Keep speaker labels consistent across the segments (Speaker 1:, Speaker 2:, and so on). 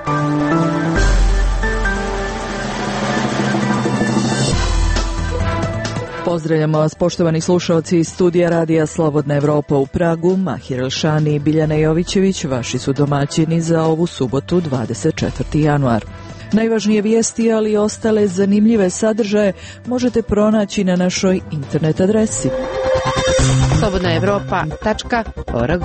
Speaker 1: Pozdravljamo vas, poštovani slušalci iz studija Radija Slobodna Evropa u Pragu. Mahir Elšani i Biljana Jovićević vaši su domaćini za ovu subotu 24. januar. Najvažnije vijesti, ali i ostale zanimljive sadržaje možete pronaći na našoj internet adresi slobodnaevropa.org.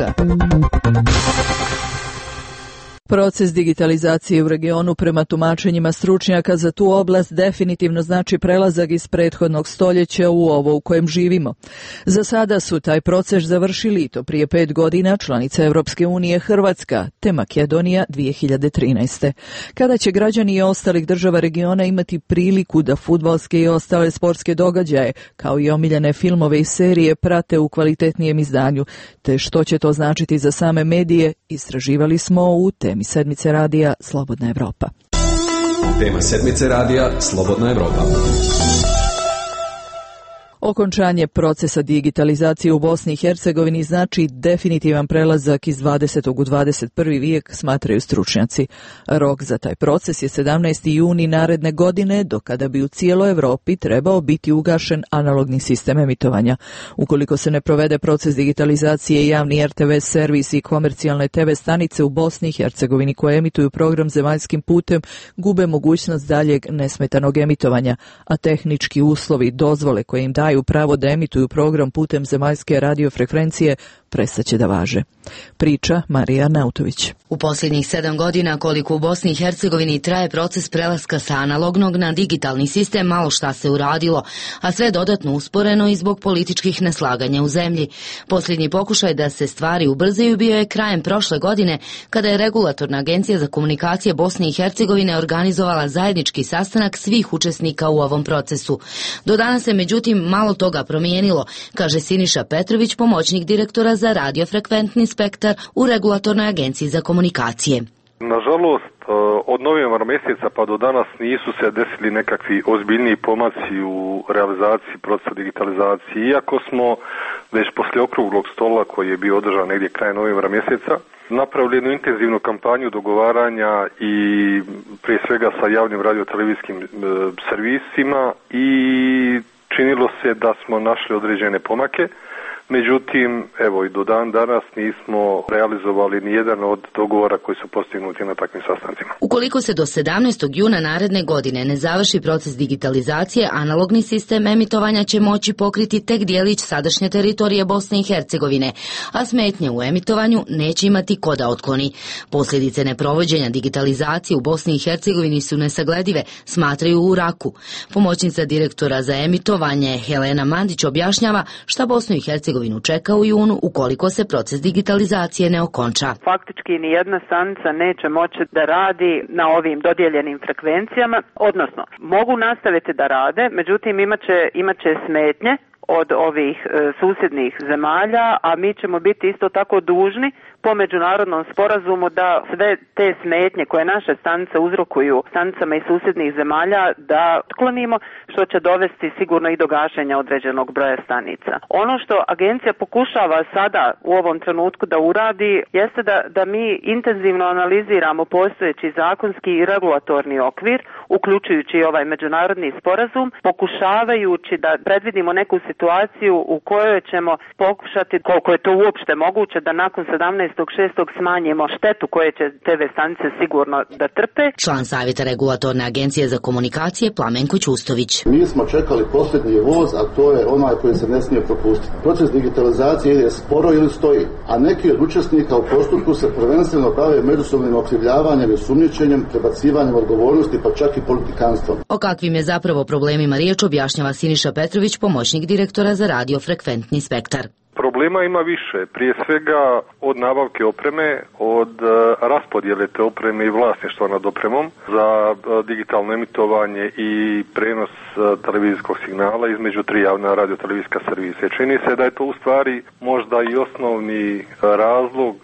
Speaker 1: Proces digitalizacije u regionu prema tumačenjima stručnjaka za tu oblast definitivno znači prelazak iz prethodnog stoljeća u ovo u kojem živimo. Za sada su taj proces završili i to prije 5 godina članice Europske unije Hrvatska te Makedonija 2013. Kada će građani i ostalih država regiona imati priliku da fudbalske i ostale sportske događaje, kao i omiljene filmove i serije, prate u kvalitetnijem izdanju, te što će to značiti za same medije, istraživali smo u temi sedmice radija Slobodna Evropa.
Speaker 2: Tema sedmice radija Slobodna Evropa.
Speaker 1: Okončanje procesa digitalizacije u Bosni i Hercegovini znači definitivan prelazak iz 20. u 21. vijek, smatraju stručnjaci. Rok za taj proces je 17. juni naredne godine, do kada bi u cijeloj Evropi trebao biti ugašen analogni sistem emitovanja. Ukoliko se ne provede proces digitalizacije, javni RTV servis i komercijalne TV stanice u Bosni i Hercegovini koje emituju program zemaljskim putem gube mogućnost daljeg nesmetanog emitovanja, a tehnički uslovi, dozvole koje im daju pravo da emituju program putem zemaljske radiofrekvencije prestaće da važe. Priča Marija Nautović.
Speaker 3: U posljednjih 7 godina koliko u Bosni i Hercegovini traje proces prelaska sa analognog na digitalni sistem, malo šta se uradilo, a sve dodatno usporeno i zbog političkih neslaganja u zemlji. Posljednji pokušaj da se stvari ubrzaju bio je krajem prošle godine, kada je Regulatorna agencija za komunikacije Bosne i Hercegovine organizovala zajednički sastanak svih učesnika u ovom procesu. Do danas se međutim malo toga promijenilo, kaže Siniša Petrović, pomoćnik direktora za radiofrekventni spektar u Regulatornoj agenciji za komunikacije.
Speaker 4: Nažalost, od novembra mjeseca pa do danas nisu se desili nekakvi ozbiljniji pomaci u realizaciji procesa digitalizacije. Iako smo već poslije okruglog stola koji je bio održan negdje kraj novembra mjeseca napravili jednu intenzivnu kampanju dogovaranja i prije svega sa javnim radiotelevizijskim servisima i činilo se da smo našli određene pomake. Međutim, evo i do dan danas nismo realizovali ni jedan od dogovora koji su postignuti na takvim sastancima.
Speaker 3: Ukoliko se do 17. juna naredne godine ne završi proces digitalizacije, analogni sistem emitovanja će moći pokriti tek dijelić sadašnje teritorije Bosne i Hercegovine, a smetnje u emitovanju neće imati ko da otkloni. Posljedice neprovođenja digitalizacije u Bosni i Hercegovini su nesagledive, smatraju u Raku. Pomoćnica direktora za emitovanje Helena Mandić objašnjava šta Bosnu i Hercegovinu čeka u junu ukoliko se proces digitalizacije ne okonča.
Speaker 5: Faktički nijedna stanica neće moći da radi na ovim dodijeljenim frekvencijama, odnosno mogu nastaviti da rade, međutim imat će smetnje od ovih susjednih zemalja, a mi ćemo biti isto tako dužni po međunarodnom sporazumu da sve te smetnje koje naše stanice uzrokuju stanicama iz susjednih zemalja da otklonimo, što će dovesti sigurno i do gašenja određenog broja stanica. Ono što agencija pokušava sada u ovom trenutku da uradi jeste da mi intenzivno analiziramo postojeći zakonski i regulatorni okvir, uključujući i ovaj međunarodni sporazum, pokušavajući da predvidimo neku situaciju u kojoj ćemo pokušati, koliko je to uopšte moguće, da nakon 17.6. smanjimo štetu koje će TV stanice sigurno da trpe.
Speaker 3: Član savjeta Regulatorne agencije za komunikacije Plamenko Ćustović.
Speaker 6: Mi smo čekali posljednji voz, a to je onaj koji se ne smije propustiti. Proces digitalizacije je sporo ili stoji, a neki od učesnika u postupku se prvenstveno bave međusobnim okrivljavanjem i sumnjičenjem, prebacivanjem odgovornosti, pa čak i politikanstvom.
Speaker 3: O kakvim je zapravo problemima riječ objašnjava Siniša Petrović, pomoćnik direktora za radiofrekventni spektar.
Speaker 4: Problema ima više, prije svega od nabavke opreme, od raspodjele te opreme i vlasništva nad opremom za digitalno emitovanje i prenos televizijskog signala između 3 javna radiotelevizijska servisa. Čini se da je to u stvari možda i osnovni razlog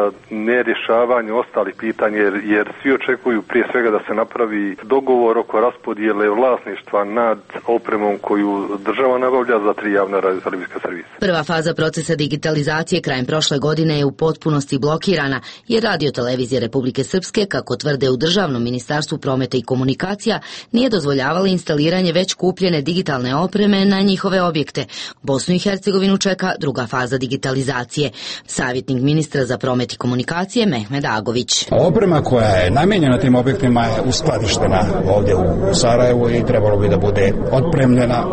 Speaker 4: nerješavanja ostalih pitanja, jer svi očekuju prije svega da se napravi dogovor oko raspodjele vlasništva nad opremom koju država nabavlja za 3 javna radiotelevizijska servisa.
Speaker 3: Prva faza procesa digitalizacije krajem prošle godine je u potpunosti blokirana, jer Radio-televizija Republike Srpske, kako tvrde u Državnom ministarstvu prometa i komunikacija, nije dozvoljavala instaliranje već kupljene digitalne opreme na njihove objekte. Bosnu i Hercegovinu čeka druga faza digitalizacije. Savjetnik ministra za promet i komunikacije Mehmed Agović.
Speaker 7: Oprema koja je namijenjena tim objektima je uskladištena ovdje u Sarajevu i trebalo bi da bude otpremljena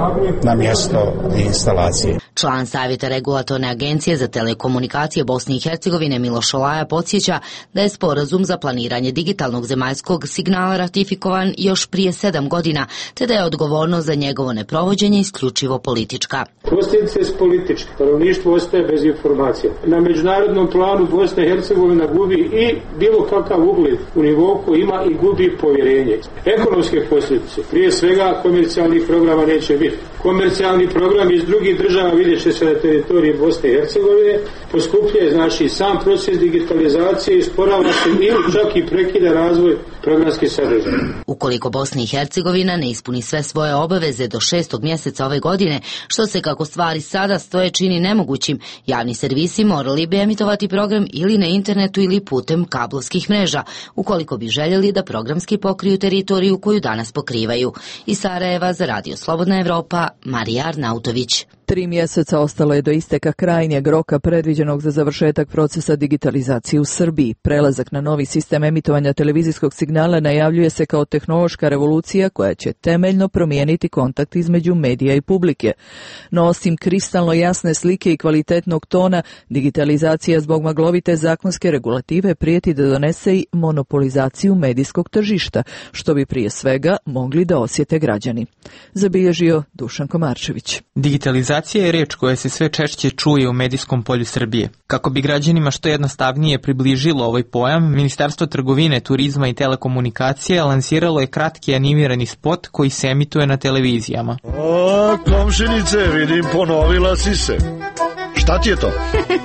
Speaker 7: na mjesto instalacije.
Speaker 3: Član Savjeta regulatorne agencije za telekomunikacije Bosne i Hercegovine Miloš Olaja podsjeća da je sporazum za planiranje digitalnog zemaljskog signala ratifikovan još prije 7 godina, te da je odgovornost za njegovo neprovođenje isključivo politička.
Speaker 8: Posljedice su političke. Stanovništvo ostaje bez informacija. Na međunarodnom planu Bosna i Hercegovina gubi i bilo kakav ugled u nivou koji ima i gubi povjerenje. Ekonomske posljedice. Prije svega komercijalnih programa neće biti. Komercijalni program iz drugih država vidjet će se na teritoriji Bosne i Hercegovine, poskupljuje znači sam proces digitalizacije, isporava se ili čak i prekida razvoj programskih sadržaja.
Speaker 3: Ukoliko Bosna i Hercegovina ne ispuni sve svoje obaveze do 6. mjeseca ove godine, što se kako stvari sada stoje čini nemogućim, javni servisi morali bi emitovati program ili na internetu ili putem kablovskih mreža, ukoliko bi željeli da programski pokriju teritoriju koju danas pokrivaju. Iz Sarajeva za Radio Slobodna Evropa, Marija Arnautović.
Speaker 1: 3 mjeseca ostalo je do isteka krajnjeg roka predviđenog za završetak procesa digitalizacije u Srbiji. Prelazak na novi sistem emitovanja televizijskog signala najavljuje se kao tehnološka revolucija koja će temeljno promijeniti kontakt između medija i publike. No osim kristalno jasne slike i kvalitetnog tona, digitalizacija zbog maglovite zakonske regulative prijeti da donese i monopolizaciju medijskog tržišta, što bi prije svega mogli da osjete građani. Zabilježio Dušan Komarčević.
Speaker 9: Digitalizacija je reč koja se sve češće čuje u medijskom polju Srbije. Kako bi građanima što jednostavnije približilo ovaj pojam, Ministarstvo trgovine, turizma i telekomunikacije lansiralo je kratki animirani spot koji se emituje na televizijama.
Speaker 10: O, komšinice, vidim, ponovila si se. Šta ti je to?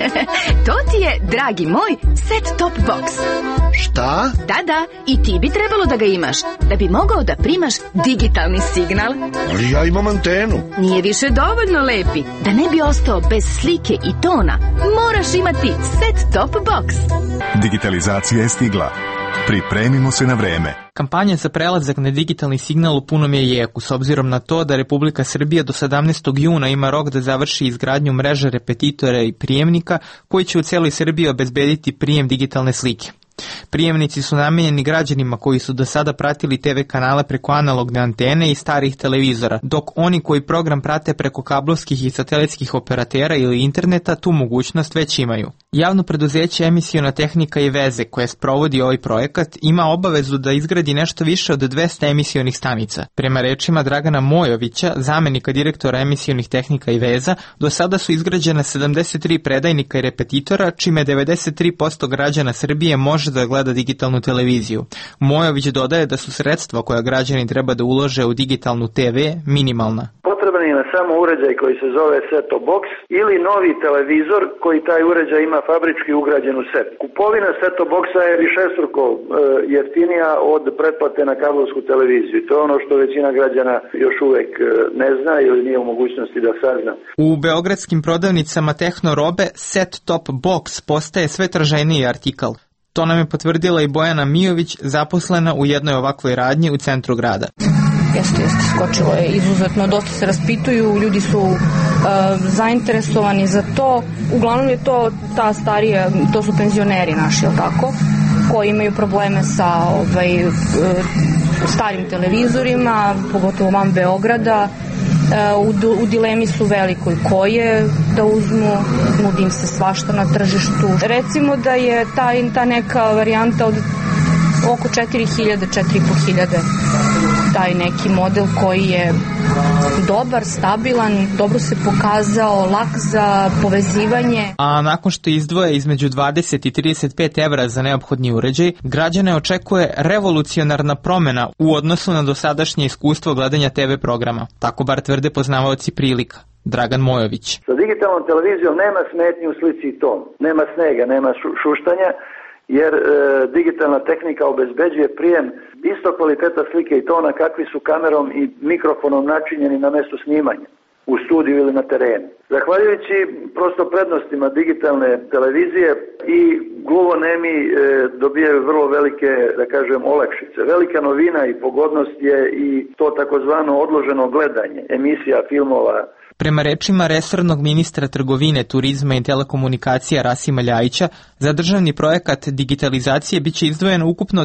Speaker 11: To ti je, dragi moj, set-top box.
Speaker 10: Šta?
Speaker 11: Da, i ti bi trebalo da ga imaš, da bi mogao da primaš digitalni signal.
Speaker 10: Ali ja imam antenu.
Speaker 11: Nije više dovoljno lepi. Da ne bi ostao bez slike i tona, moraš imati set-top box.
Speaker 12: Digitalizacija je stigla. Pripremimo se na vreme.
Speaker 9: Kampanja za prelazak na digitalni signal u punom je jeku, s obzirom na to da Republika Srbija do 17. juna ima rok da završi izgradnju mreže repetitora i prijemnika koji će u cijeloj Srbiji obezbediti prijem digitalne slike. Prijemnici su namenjeni građanima koji su do sada pratili TV kanale preko analogne antene i starih televizora, dok oni koji program prate preko kablovskih i satelitskih operatera ili interneta tu mogućnost već imaju. Javno preduzeće Emisiona tehnika i veze koje sprovodi ovaj projekat ima obavezu da izgradi nešto više od 200 emisionih stanica. Prema rečima Dragana Mojovića, zamenika direktora Emisionih tehnika i veza, do sada su izgrađena 73 predajnika i repetitora, čime 93% građana Srbije može da gleda digitalnu televiziju. Mojović dodaje da su sredstva koja građani treba da ulože u digitalnu TV minimalna.
Speaker 13: Potreban je samo uređaj koji se zove set-top box ili novi televizor koji taj uređaj ima fabrički ugrađen u set. Kupovina set-top boxa je višestruko jeftinija od pretplate na kablovsku televiziju. To je ono što većina građana još uvek ne zna ili nije u mogućnosti da sazna.
Speaker 9: U beogradskim prodavnicama Tehnorobe set-top box postaje sve traženiji artikal. To nam je potvrdila i Bojana Mijović, zaposlena u jednoj ovakvoj radnji u centru grada.
Speaker 14: Jeste, skočilo je izuzetno, dosta se raspituju, ljudi su zainteresovani za to. Uglavnom je to ta starija, to su penzioneri naši, jel tako, koji imaju probleme sa starim televizorima, pogotovo van Beograda. U dilemi su velikoj koje da uzmu, nudi im se svašta na tržištu. Recimo da je ta neka varijanta od oko 4.500 taj neki model koji je dobar, stabilan, dobro se pokazao, lak za povezivanje.
Speaker 9: A nakon što izdvoje između 20 i 35 evra za neophodni uređaj, građane očekuje revolucionarna promjena u odnosu na dosadašnje iskustvo gledanja TV programa. Tako bar tvrde poznavaoci prilika. Dragan Mojović.
Speaker 13: Sa digitalnom televizijom nema smetnji u slici i ton. Nema snega, nema šuštanja, jer digitalna tehnika obezbeđuje prijem isto kvaliteta slike i tona kakvi su kamerom i mikrofonom načinjeni na mjestu snimanja. u studiju ili na terenu. Zahvaljujući prosto prednostima digitalne televizije i gluhonemi dobijaju vrlo velike, da kažem, olakšice. Velika novina i pogodnost je i to takozvano odloženo gledanje emisija, filmova.
Speaker 9: Prema rečima resornog ministra trgovine, turizma i telekomunikacija Rasima Ljajića, za državni projekat digitalizacije biće izdvojeno ukupno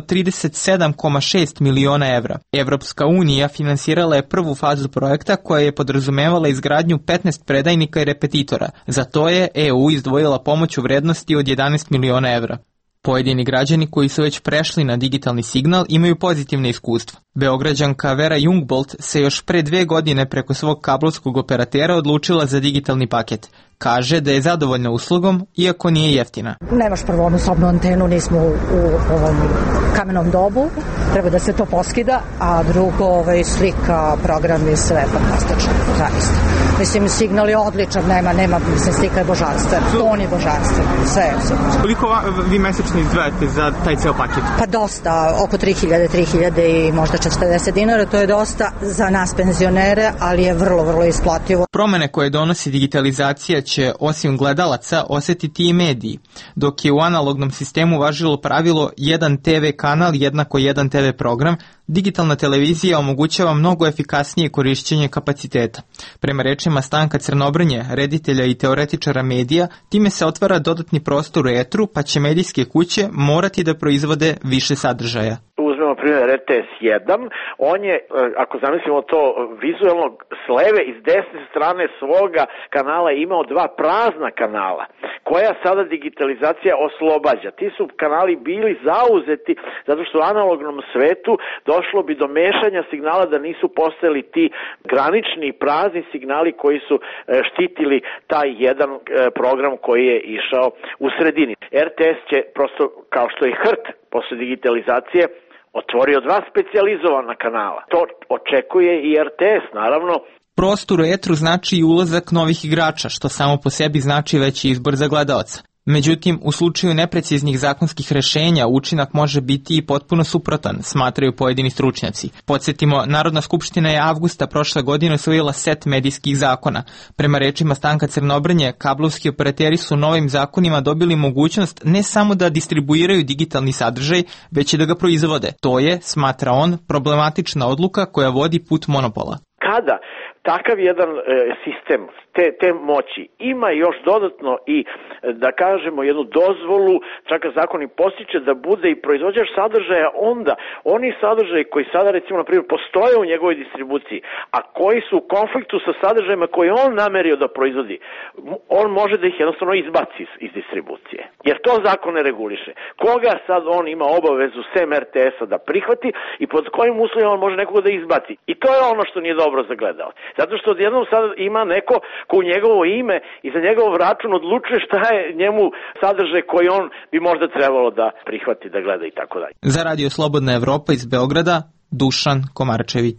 Speaker 9: 37,6 miliona evra. Evropska unija finansirala je prvu fazu projekta koja je podrazumevala izgradnju 15 predajnika i repetitora. Za to je EU izdvojila pomoć u vrednosti od 11 miliona evra. Pojedini građani koji su već prešli na digitalni signal imaju pozitivne iskustva. Beograđanka Vera Jungbolt se još pre 2 godine preko svog kablovskog operatera odlučila za digitalni paket. Kaže da je zadovoljna uslugom, iako nije jeftina.
Speaker 15: Nemaš prvo onu sobnu antenu, nismo u ovom kamenom dobu, treba da se to poskida, a drugo slika, program je sve fantastično, zaista. Mislim, signal je odličan, nema, mislim, slika je božanstven, ton je božanstven, sve je super.
Speaker 9: Koliko vi mesečno izdvajate za taj ceo paket?
Speaker 15: Pa dosta, oko 3000 i možda 40 dinara, to je dosta za nas penzionere, ali je vrlo, vrlo isplativo.
Speaker 9: Promene koje donosi digitalizacija će osim gledalaca osjetiti i mediji, dok je u analognom sistemu važilo pravilo jedan TV kanal jednako jedan TV program, digitalna televizija omogućava mnogo efikasnije korišćenje kapaciteta. Prema rečima Stanka Crnobrnje, reditelja i teoretičara medija, time se otvara dodatni prostor u etru, pa će medijske kuće morati da proizvode više sadržaja.
Speaker 16: Uzmemo primjer RTS 1, on je, ako zamislimo to vizualno, s leve i s desne strane svoga kanala imao 2 prazna kanala, koja sada digitalizacija oslobađa. Ti su kanali bili zauzeti zato što u analognom svetu došlo bi do mešanja signala da nisu postojali ti granični prazni signali koji su štitili taj jedan program koji je išao u sredini. RTS će prosto, kao što je HRT posle digitalizacije, otvorio 2 specijalizovana kanala. To očekuje i RTS, naravno.
Speaker 9: Prostor u etru znači i ulazak novih igrača, što samo po sebi znači veći izbor za gledaoca. Međutim, u slučaju nepreciznih zakonskih rešenja učinak može biti i potpuno suprotan, smatraju pojedini stručnjaci. Podsjetimo, Narodna skupština je avgusta prošle godine usvojila set medijskih zakona. Prema rečima Stanka Crnobrnje, kablovski operateri su novim zakonima dobili mogućnost ne samo da distribuiraju digitalni sadržaj, već i da ga proizvode. To je, smatra on, problematična odluka koja vodi put monopola.
Speaker 16: Kada takav jedan sistem te moći ima još dodatno i, da kažemo, jednu dozvolu, čak zakon i postiče da bude i proizvođač sadržaja, onda oni sadržaji koji sada, recimo, na primjer, postoje u njegovoj distribuciji, a koji su u konfliktu sa sadržajima koje on namerio da proizvodi, on može da ih jednostavno izbaci iz distribucije. Jer to zakon ne reguliše. Koga sad on ima obavezu sem RTS-a da prihvati i pod kojim uslovima on može nekoga da izbaci. I to je ono što nije dobro za gledalac. Zato što odjednom sad ima neko ko u njegovo ime i za njegov račun odlučuje šta je njemu sadržaj koji on bi možda trebalo da prihvati, da gleda i tako dalje.
Speaker 9: Za Radio Slobodna Evropa iz Beograda, Dušan Komarčević.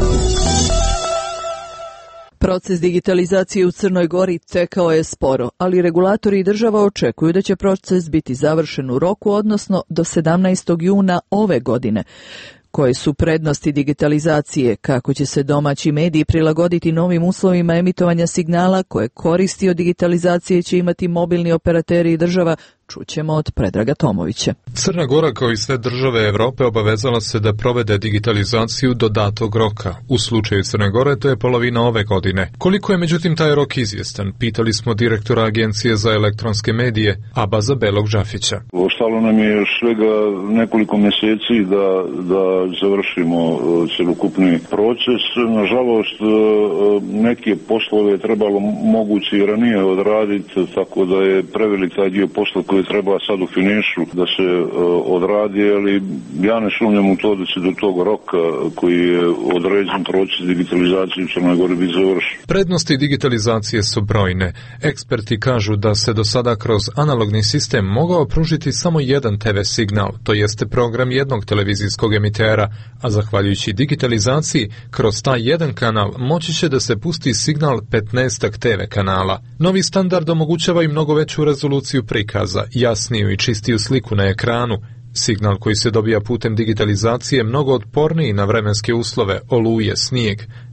Speaker 1: Proces digitalizacije u Crnoj Gori tekao je sporo, ali regulatori i država očekuju da će proces biti završen u roku, odnosno do 17. juna ove godine. Koje su prednosti digitalizacije, kako će se domaći mediji prilagoditi novim uslovima emitovanja signala koje koristi od digitalizacije će imati mobilni operateri i država, čućemo od Predraga Tomovića.
Speaker 17: Crna Gora, kao i sve države Evrope, obavezala se da provede digitalizaciju do datog roka. U slučaju Crne Gore to je polovina ove godine. Koliko je međutim taj rok izvjestan? Pitali smo direktora Agencije za elektronske medije, Abaza Belog Džafića.
Speaker 18: Ostalo nam je svega nekoliko mjeseci da završimo celokupni proces. Nažalost, neke poslove je trebalo moguće i ranije odraditi, tako da je prevelik taj dio posla koji treba sad u finišu da se odradi, ali ja ne sumnjam u to da će do tog roka koji je određen proces digitalizacije u Crnoj Gori biti završen.
Speaker 17: Prednosti digitalizacije su brojne. Eksperti kažu da se do sada kroz analogni sistem mogao pružiti samo jedan TV signal, to jeste program jednog televizijskog emitera, a zahvaljujući digitalizaciji kroz taj jedan kanal moći će da se pusti signal 15 TV kanala. Novi standard omogućava i mnogo veću rezoluciju prikaza, jasniju i čistiju sliku na ekranu. Signal koji se dobija putem digitalizacije je mnogo otporniji na vremenske uslove, oluje, snijeg.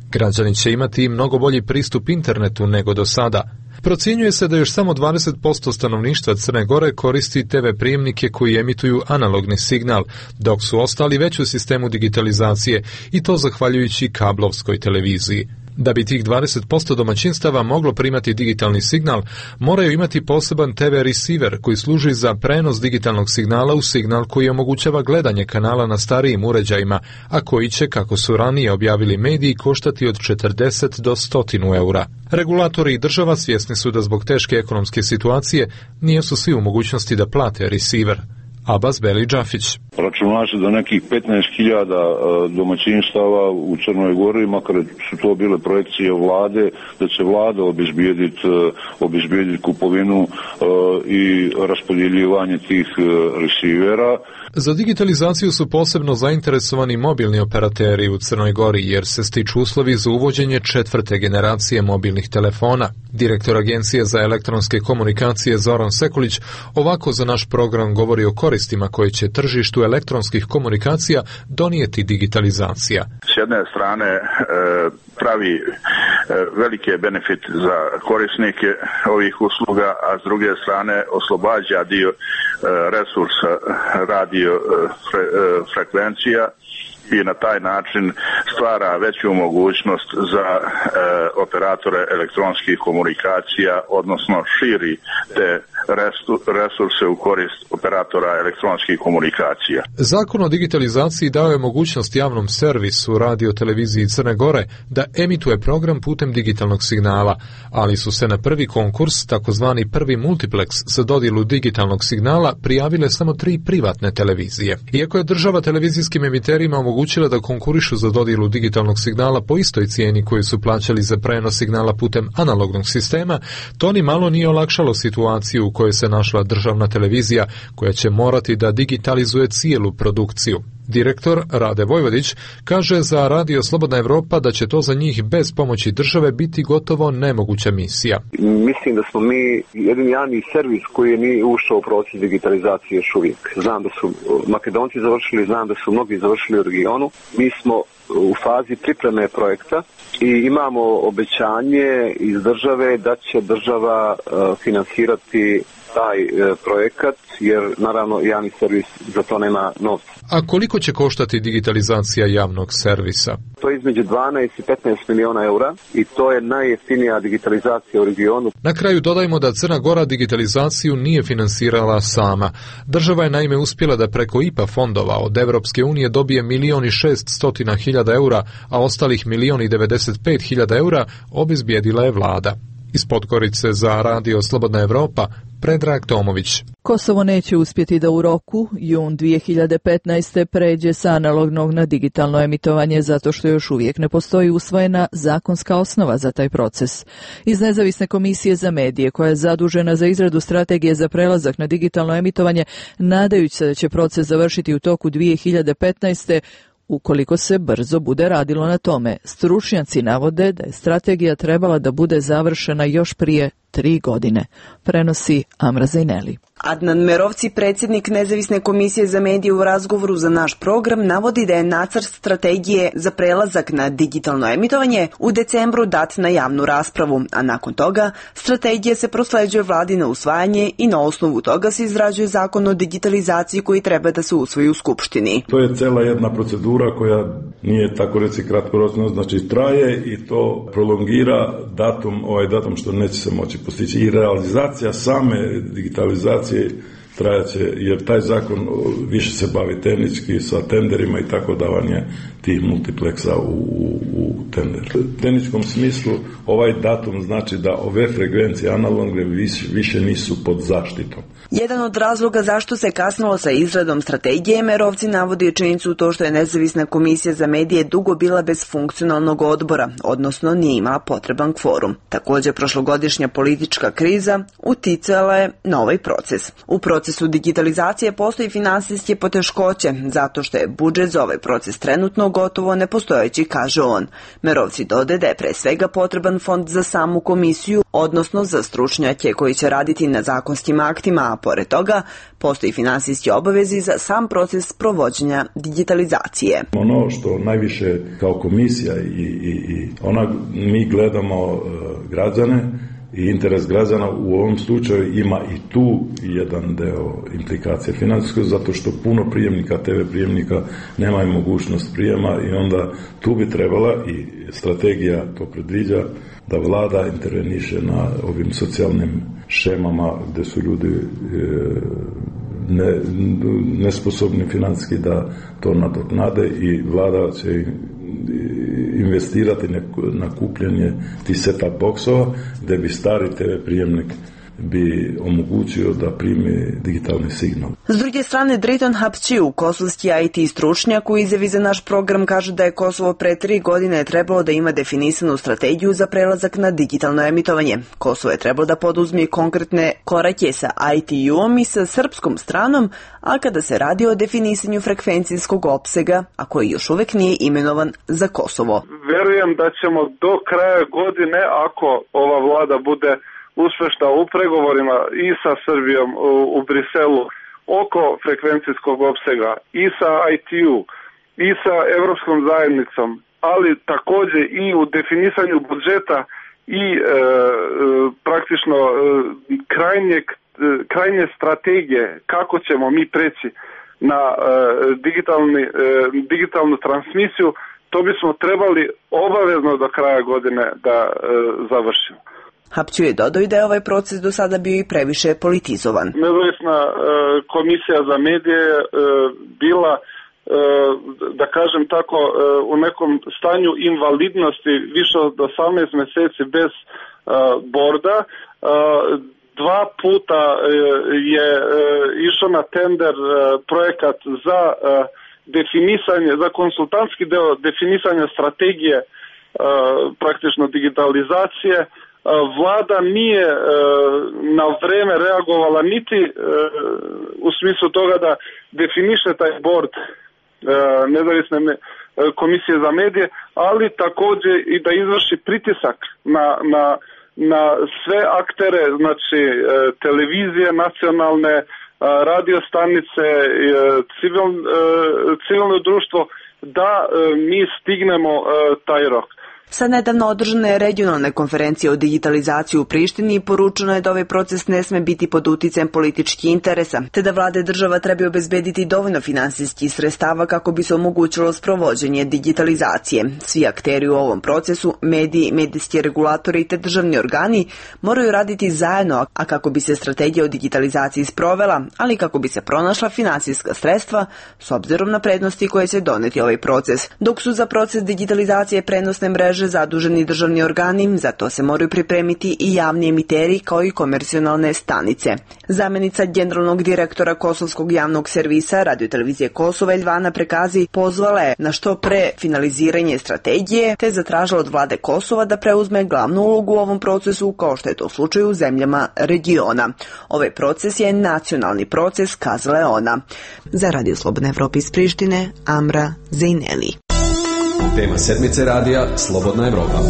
Speaker 17: Građani će imati mnogo bolji pristup internetu nego do sada. Procjenjuje se da još samo 20% stanovništva Crne Gore koristi TV prijemnike koji emituju analogni signal, dok su ostali već u sistemu digitalizacije i to zahvaljujući kablovskoj televiziji. Da bi tih 20% domaćinstava moglo primati digitalni signal, moraju imati poseban TV receiver koji služi za prenos digitalnog signala u signal koji omogućava gledanje kanala na starijim uređajima, a koji će, kako su ranije objavili mediji, koštati od 40 do 100 eura. Regulatori i država svjesni su da zbog teške ekonomske situacije nisu svi u mogućnosti da plate receiver. Abbas Beli Džafić.
Speaker 18: Računa se da nekih 15.000 domaćinstava u Crnoj Gori, makar su to bile projekcije vlade, da će vlada obezbijediti kupovinu i raspodjeljivanje tih resivera.
Speaker 17: Za digitalizaciju su posebno zainteresovani mobilni operateri u Crnoj Gori jer se stiču uslovi za uvođenje 4. generacije mobilnih telefona. Direktor Agencije za elektronske komunikacije Zoran Sekulić ovako za naš program govori o koristima koje će tržištu elektronskih komunikacija donijeti digitalizacija.
Speaker 19: S jedne strane pravi velike benefit za korisnike ovih usluga, a s druge strane oslobađa dio resursa radio frekvencija i na taj način stvara veću mogućnost za operatore elektronskih komunikacija, odnosno širi te resurse u korist operatora elektronskih komunikacija.
Speaker 17: Zakon o digitalizaciji dao je mogućnost javnom servisu radio televiziji Crne Gore da emituje program putem digitalnog signala, ali su se na prvi konkurs, takozvani prvi multiplex za dodjelu digitalnog signala, prijavile samo 3 privatne televizije. Iako je država televizijskim emiterima omogućila da konkurišu za dodjelu digitalnog signala po istoj cijeni koju su plaćali za prenos signala putem analognog sistema, to ni malo nije olakšalo situaciju u kojoj se našla državna televizija koja će morati da digitalizuje cijelu produkciju. Direktor Rade Vojvodić kaže za Radio Slobodna Evropa da će to za njih bez pomoći države biti gotovo nemoguća misija.
Speaker 20: Mislim da smo mi jedini javni servis koji nije ušao u proces digitalizacije još uvijek. Znam da su Makedonci završili, znam da su mnogi završili u regionu. Mi smo u fazi pripreme projekta i imamo obećanje iz države da će država finansirati taj projekat, jer naravno javni servis za to nema novca.
Speaker 17: A koliko će koštati digitalizacija javnog servisa?
Speaker 20: To je između 12 i 15 miliona eura i to je najjeftinija digitalizacija u regionu.
Speaker 17: Na kraju dodajmo da Crna Gora digitalizaciju nije finansirala sama. Država je naime uspjela da preko IPA fondova od Evropske unije dobije 1.600.000 eura, a ostalih 1.095.000 eura obezbijedila je vlada. Iz Podgorice za Radio Slobodna Evropa, Predrag Tomović.
Speaker 1: Kosovo neće uspjeti da u roku, jun 2015. pređe sa analognog na digitalno emitovanje zato što još uvijek ne postoji usvojena zakonska osnova za taj proces. Iz Nezavisne komisije za medije, koja je zadužena za izradu strategije za prelazak na digitalno emitovanje, nadajući se da će proces završiti u toku 2015. Ukoliko se brzo bude radilo na tome, stručnjaci navode da je strategija trebala da bude završena još prije 3 godine, prenosi Amra Zajneli.
Speaker 21: Adnan Merovci, predsjednik Nezavisne komisije za medije, u razgovoru za naš program navodi da je nacrt strategije za prelazak na digitalno emitovanje u decembru dat na javnu raspravu, a nakon toga strategija se prosleđuje vladi na usvajanje i na osnovu toga se izrađuje zakon o digitalizaciji koji treba da se usvoji u Skupštini.
Speaker 22: To je cela jedna procedura koja nije tako reći kratkoročna, znači traje i to prolongira datum što neće se moći postići. I realizacija same digitalizacije trajaće, jer taj zakon više se bavi tehnički sa tenderima i tako davanje tih multipleksa u tender. U tehničkom smislu ovaj datum znači da ove frekvencije analogne više nisu pod zaštitom.
Speaker 21: Jedan od razloga zašto se kasnilo sa izradom strategije, Merovci navodi činjenicu to što je Nezavisna komisija za medije dugo bila bez funkcionalnog odbora, odnosno nije imala potreban kvorum. Također, prošlogodišnja politička kriza uticala je na ovaj proces. U proces procesu digitalizacije postoji finansijske poteškoće, zato što je budžet za ovaj proces trenutno gotovo nepostojeći, kaže on. Merovci dodaje da je pre svega potreban fond za samu komisiju, odnosno za stručnjake koji će raditi na zakonskim aktima, a pored toga postoji finansijski obavezi za sam proces provođenja digitalizacije.
Speaker 22: Ono što najviše kao komisija i mi gledamo građane i interes građana u ovom slučaju ima i tu jedan deo implikacije financijske, zato što puno prijemnika, TV prijemnika nemaju mogućnost prijema i onda tu bi trebala, i strategija to predviđa, da vlada interveniše na ovim socijalnim šemama gde su ljudi nesposobni financijski da to nadoknade, i vlada će investirati na kupljanje tih set-up boksova gde bi stari TV prijemnik bi omogućio da primi digitalni signal.
Speaker 21: S druge strane, Driton Hapčiu, kosovski IT stručnjak, u izjavi za naš program kaže da je Kosovo pre 3 godine trebalo da ima definisanu strategiju za prelazak na digitalno emitovanje. Kosovo je trebalo da poduzme konkretne korake sa ITU-om i sa srpskom stranom, a kada se radi o definisanju frekvencijskog opsega, a koji još uvek nije imenovan za Kosovo.
Speaker 2: Verujem da ćemo do kraja godine, ako ova vlada bude uspešna u pregovorima i sa Srbijom u Briselu oko frekvencijskog opsega, i sa ITU, i sa Evropskom zajednicom, ali takođe i u definisanju budžeta i praktično krajnje strategije kako ćemo mi preći na digitalnu transmisiju, to bismo trebali obavezno do kraja godine da završimo.
Speaker 21: Hapčiu je dodao da je ovaj proces do sada bio i previše politizovan.
Speaker 2: Nezavisna komisija za medije bila, da kažem tako, u nekom stanju invalidnosti više od 18 meseci bez borda. 2 puta je išao na tender projekat za definisanje, za konsultantski deo definisanja strategije praktično digitalizacije. Vlada nije na vreme reagovala niti u smislu toga da definiše taj board nezavisne komisije za medije, ali takođe i da izvrši pritisak na sve aktere, znači televizije nacionalne, radio stanice, civilno društvo, da mi stignemo taj rok.
Speaker 21: Sa nedavno održane regionalne konferencije o digitalizaciji u Prištini poručeno je da ovaj proces ne sme biti pod uticajem političkih interesa, te da vlade država treba obezbediti dovoljno finansijskih sredstava kako bi se omogućilo sprovođenje digitalizacije. Svi akteri u ovom procesu, mediji, medijski regulatori te državni organi moraju raditi zajedno, a kako bi se strategija o digitalizaciji sprovela, ali kako bi se pronašla finansijska sredstva s obzirom na prednosti koje će doneti ovaj proces. Dok su za proces digitalizacije prenosne mreže zaduženi državni organi, za to se moraju pripremiti i javni emiteri kao i komercionalne stanice. Zamenica generalnog direktora Kosovskog javnog servisa radiotelevizije Kosova Eljvana Prekazi pozvala je na što pre finaliziranje strategije te zatražila od vlade Kosova da preuzme glavnu ulogu u ovom procesu kao što je to slučaj u zemljama regiona. Ovaj proces je nacionalni proces, kazala je ona. Za Radio Slobodna Evropa iz Prištine, Amra Zejneli.
Speaker 5: Tema sedmice radija Slobodna Evropa.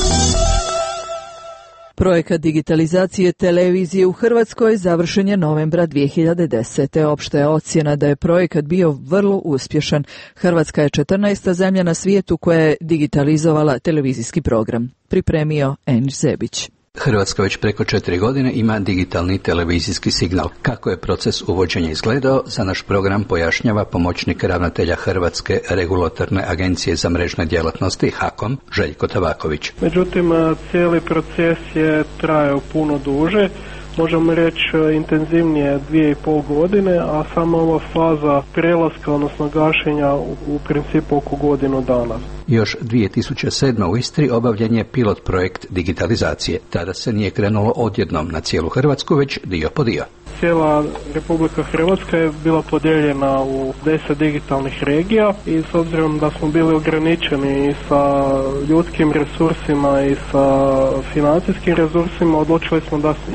Speaker 1: Projekat digitalizacije televizije u Hrvatskoj završen je novembra 2010. Opšta je ocjena da je projekat bio vrlo uspješan. Hrvatska je 14. zemlja na svijetu koja je digitalizovala televizijski program. Pripremio Enić Zebić.
Speaker 23: Hrvatska već preko 4 godine ima digitalni televizijski signal. Kako je proces uvođenja izgledao, za naš program pojašnjava pomoćnik ravnatelja Hrvatske regulatorne agencije za mrežne djelatnosti HAKOM, Željko Tabaković.
Speaker 24: Međutim, cijeli proces je trajao puno duže, možemo reći intenzivnije 2,5 godine, a sama ova faza prelaska, odnosno gašenja, u principu oko godinu dana.
Speaker 23: Još 2007. u Istri obavljen je pilot projekt digitalizacije. Tada se nije krenulo odjednom na cijelu Hrvatsku, već dio po dio.
Speaker 24: Cijela Republika Hrvatska je bila podijeljena u 10 digitalnih regija i s obzirom da smo bili ograničeni i sa ljudskim resursima i sa financijskim resursima, odlučili smo da idemo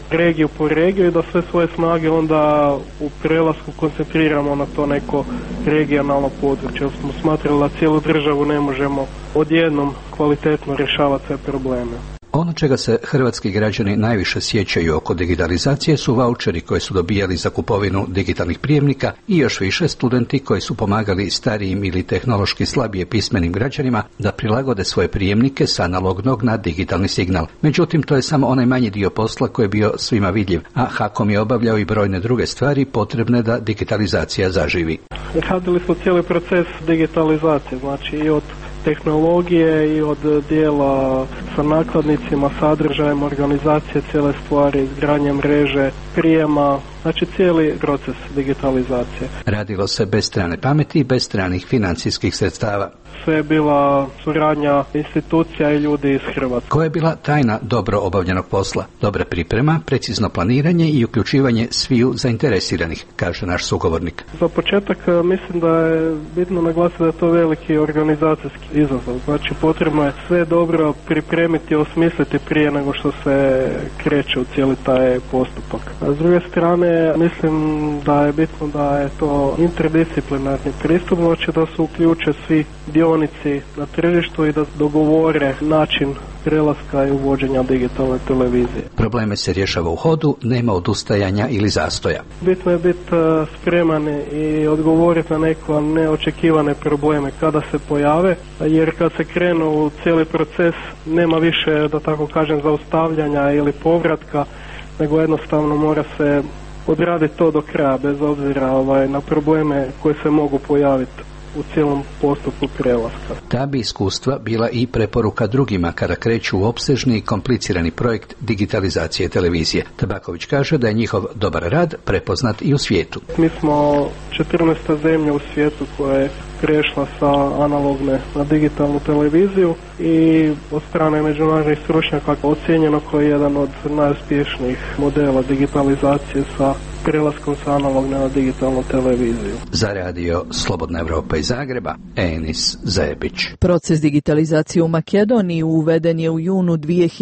Speaker 24: regiju po regiju i da sve svoje snage onda u prelasku koncentriramo na to neko regionalno područje. Jer smo smatrali da cijelu državu ne možemo odjednom kvalitetno rješavati sve probleme.
Speaker 23: Ono čega se hrvatski građani najviše sjećaju oko digitalizacije su vaučeri koji su dobijali za kupovinu digitalnih prijemnika i još više studenti koji su pomagali starijim ili tehnološki slabije pismenim građanima da prilagode svoje prijemnike s analognog na digitalni signal. Međutim, to je samo onaj manji dio posla koji je bio svima vidljiv, a HAKOM je obavljao i brojne druge stvari potrebne da digitalizacija zaživi.
Speaker 24: Radili smo cijeli proces digitalizacije, znači i od tehnologije i od dijela sa nakladnicima, sadržajem, organizacije cijele stvari, izgradnje mreže, prijema, znači cijeli proces digitalizacije.
Speaker 23: Radilo se bez strane pameti i bez stranih financijskih sredstava.
Speaker 24: Sve je bila suradnja institucija i ljudi iz Hrvatske.
Speaker 23: Koja je bila tajna dobro obavljenog posla? Dobra priprema, precizno planiranje i uključivanje sviju zainteresiranih, kaže naš sugovornik.
Speaker 24: Za početak mislim da je bitno naglasiti da je to veliki organizacijski izazov. Znači potrebno je sve dobro pripremiti i osmisliti prije nego što se kreće u cijeli taj postupak. A s druge strane mislim da je bitno da je to interdisciplinarni pristup, znači da se uključe svi dionici na tržištu i da dogovore način prelaska i uvođenja digitalne televizije.
Speaker 23: Probleme se rješava u hodu, nema odustajanja ili zastoja.
Speaker 24: Bitno je biti spreman i odgovoriti na neke neočekivane probleme kada se pojave, jer kad se krenu u cijeli proces nema više, da tako kažem, zaustavljanja ili povratka, nego jednostavno mora se odraditi to do kraja, bez obzira na probleme koje se mogu pojaviti u cijelom postupku prelaska.
Speaker 23: Ta bi iskustva bila i preporuka drugima kada kreću u opsežni i komplicirani projekt digitalizacije televizije. Tabaković kaže da je njihov dobar rad prepoznat i u svijetu.
Speaker 24: Mi smo 14. zemlja u svijetu koja je prešla sa analogne na digitalnu televiziju i od strane međunarodnih stručnjaka ocijenjeno kao jedan od najuspješnijih modela digitalizacije sa prelaskom sa analogne na digitalnu televiziju.
Speaker 23: Za radio Slobodna Evropa iz Zagreba, Enis Zebić.
Speaker 1: Proces digitalizacije u Makedoniji uveden je u junu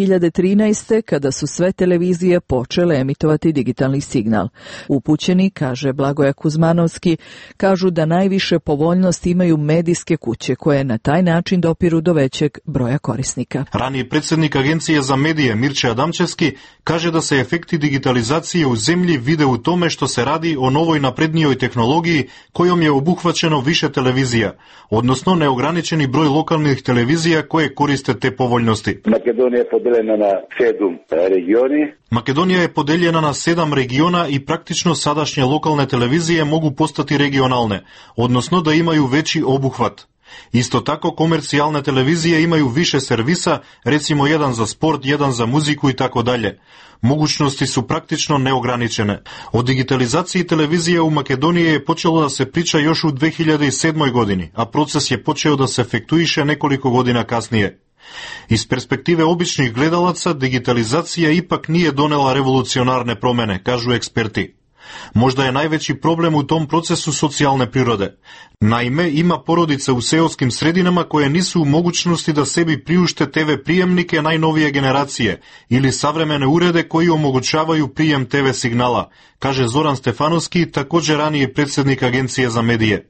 Speaker 1: 2013. kada su sve televizije počele emitovati digitalni signal. Upućeni, kaže Blagoje Kuzmanovski, kažu da najviše povoljnost imaju medijske kuće koje na taj način dopiru do većeg broja korisnika.
Speaker 4: Raniji predsjednik Agencije za medije Mirče Adamčevski kaže da se efekti digitalizacije u zemlji vide u tome što se radi o novoj naprednijoj tehnologiji kojom je obuhvaćeno više televizija, odnosno neograničeni broj lokalnih televizija koje koriste te povoljnosti.
Speaker 6: Makedonija je podeljena na 7 regioni.
Speaker 4: Makedonija je podeljena na 7 regiona i praktično sadašnje lokalne televizije mogu postati regionalne, odnosno da imaju veći obuhvat. Isto tako komercijalne televizije imaju više servisa, recimo jedan za sport, jedan za muziku i tako dalje. Mogućnosti su praktično neograničene. O digitalizaciji televizije u Makedoniji je počelo da se priča još u 2007. godini, a proces je počeo da se efektuiše nekoliko godina kasnije. Iz perspektive običnih gledalaca, digitalizacija ipak nije donela revolucionarne promjene, kažu eksperti. Možda je najveći problem u tom procesu socijalne prirode. Naime, ima porodica u seoskim sredinama koje nisu u mogućnosti da sebi priušte TV prijemnike najnovije generacije ili savremene urede koji omogućavaju prijem TV signala, kaže Zoran Stefanovski, također raniji predsjednik Agencije za medije.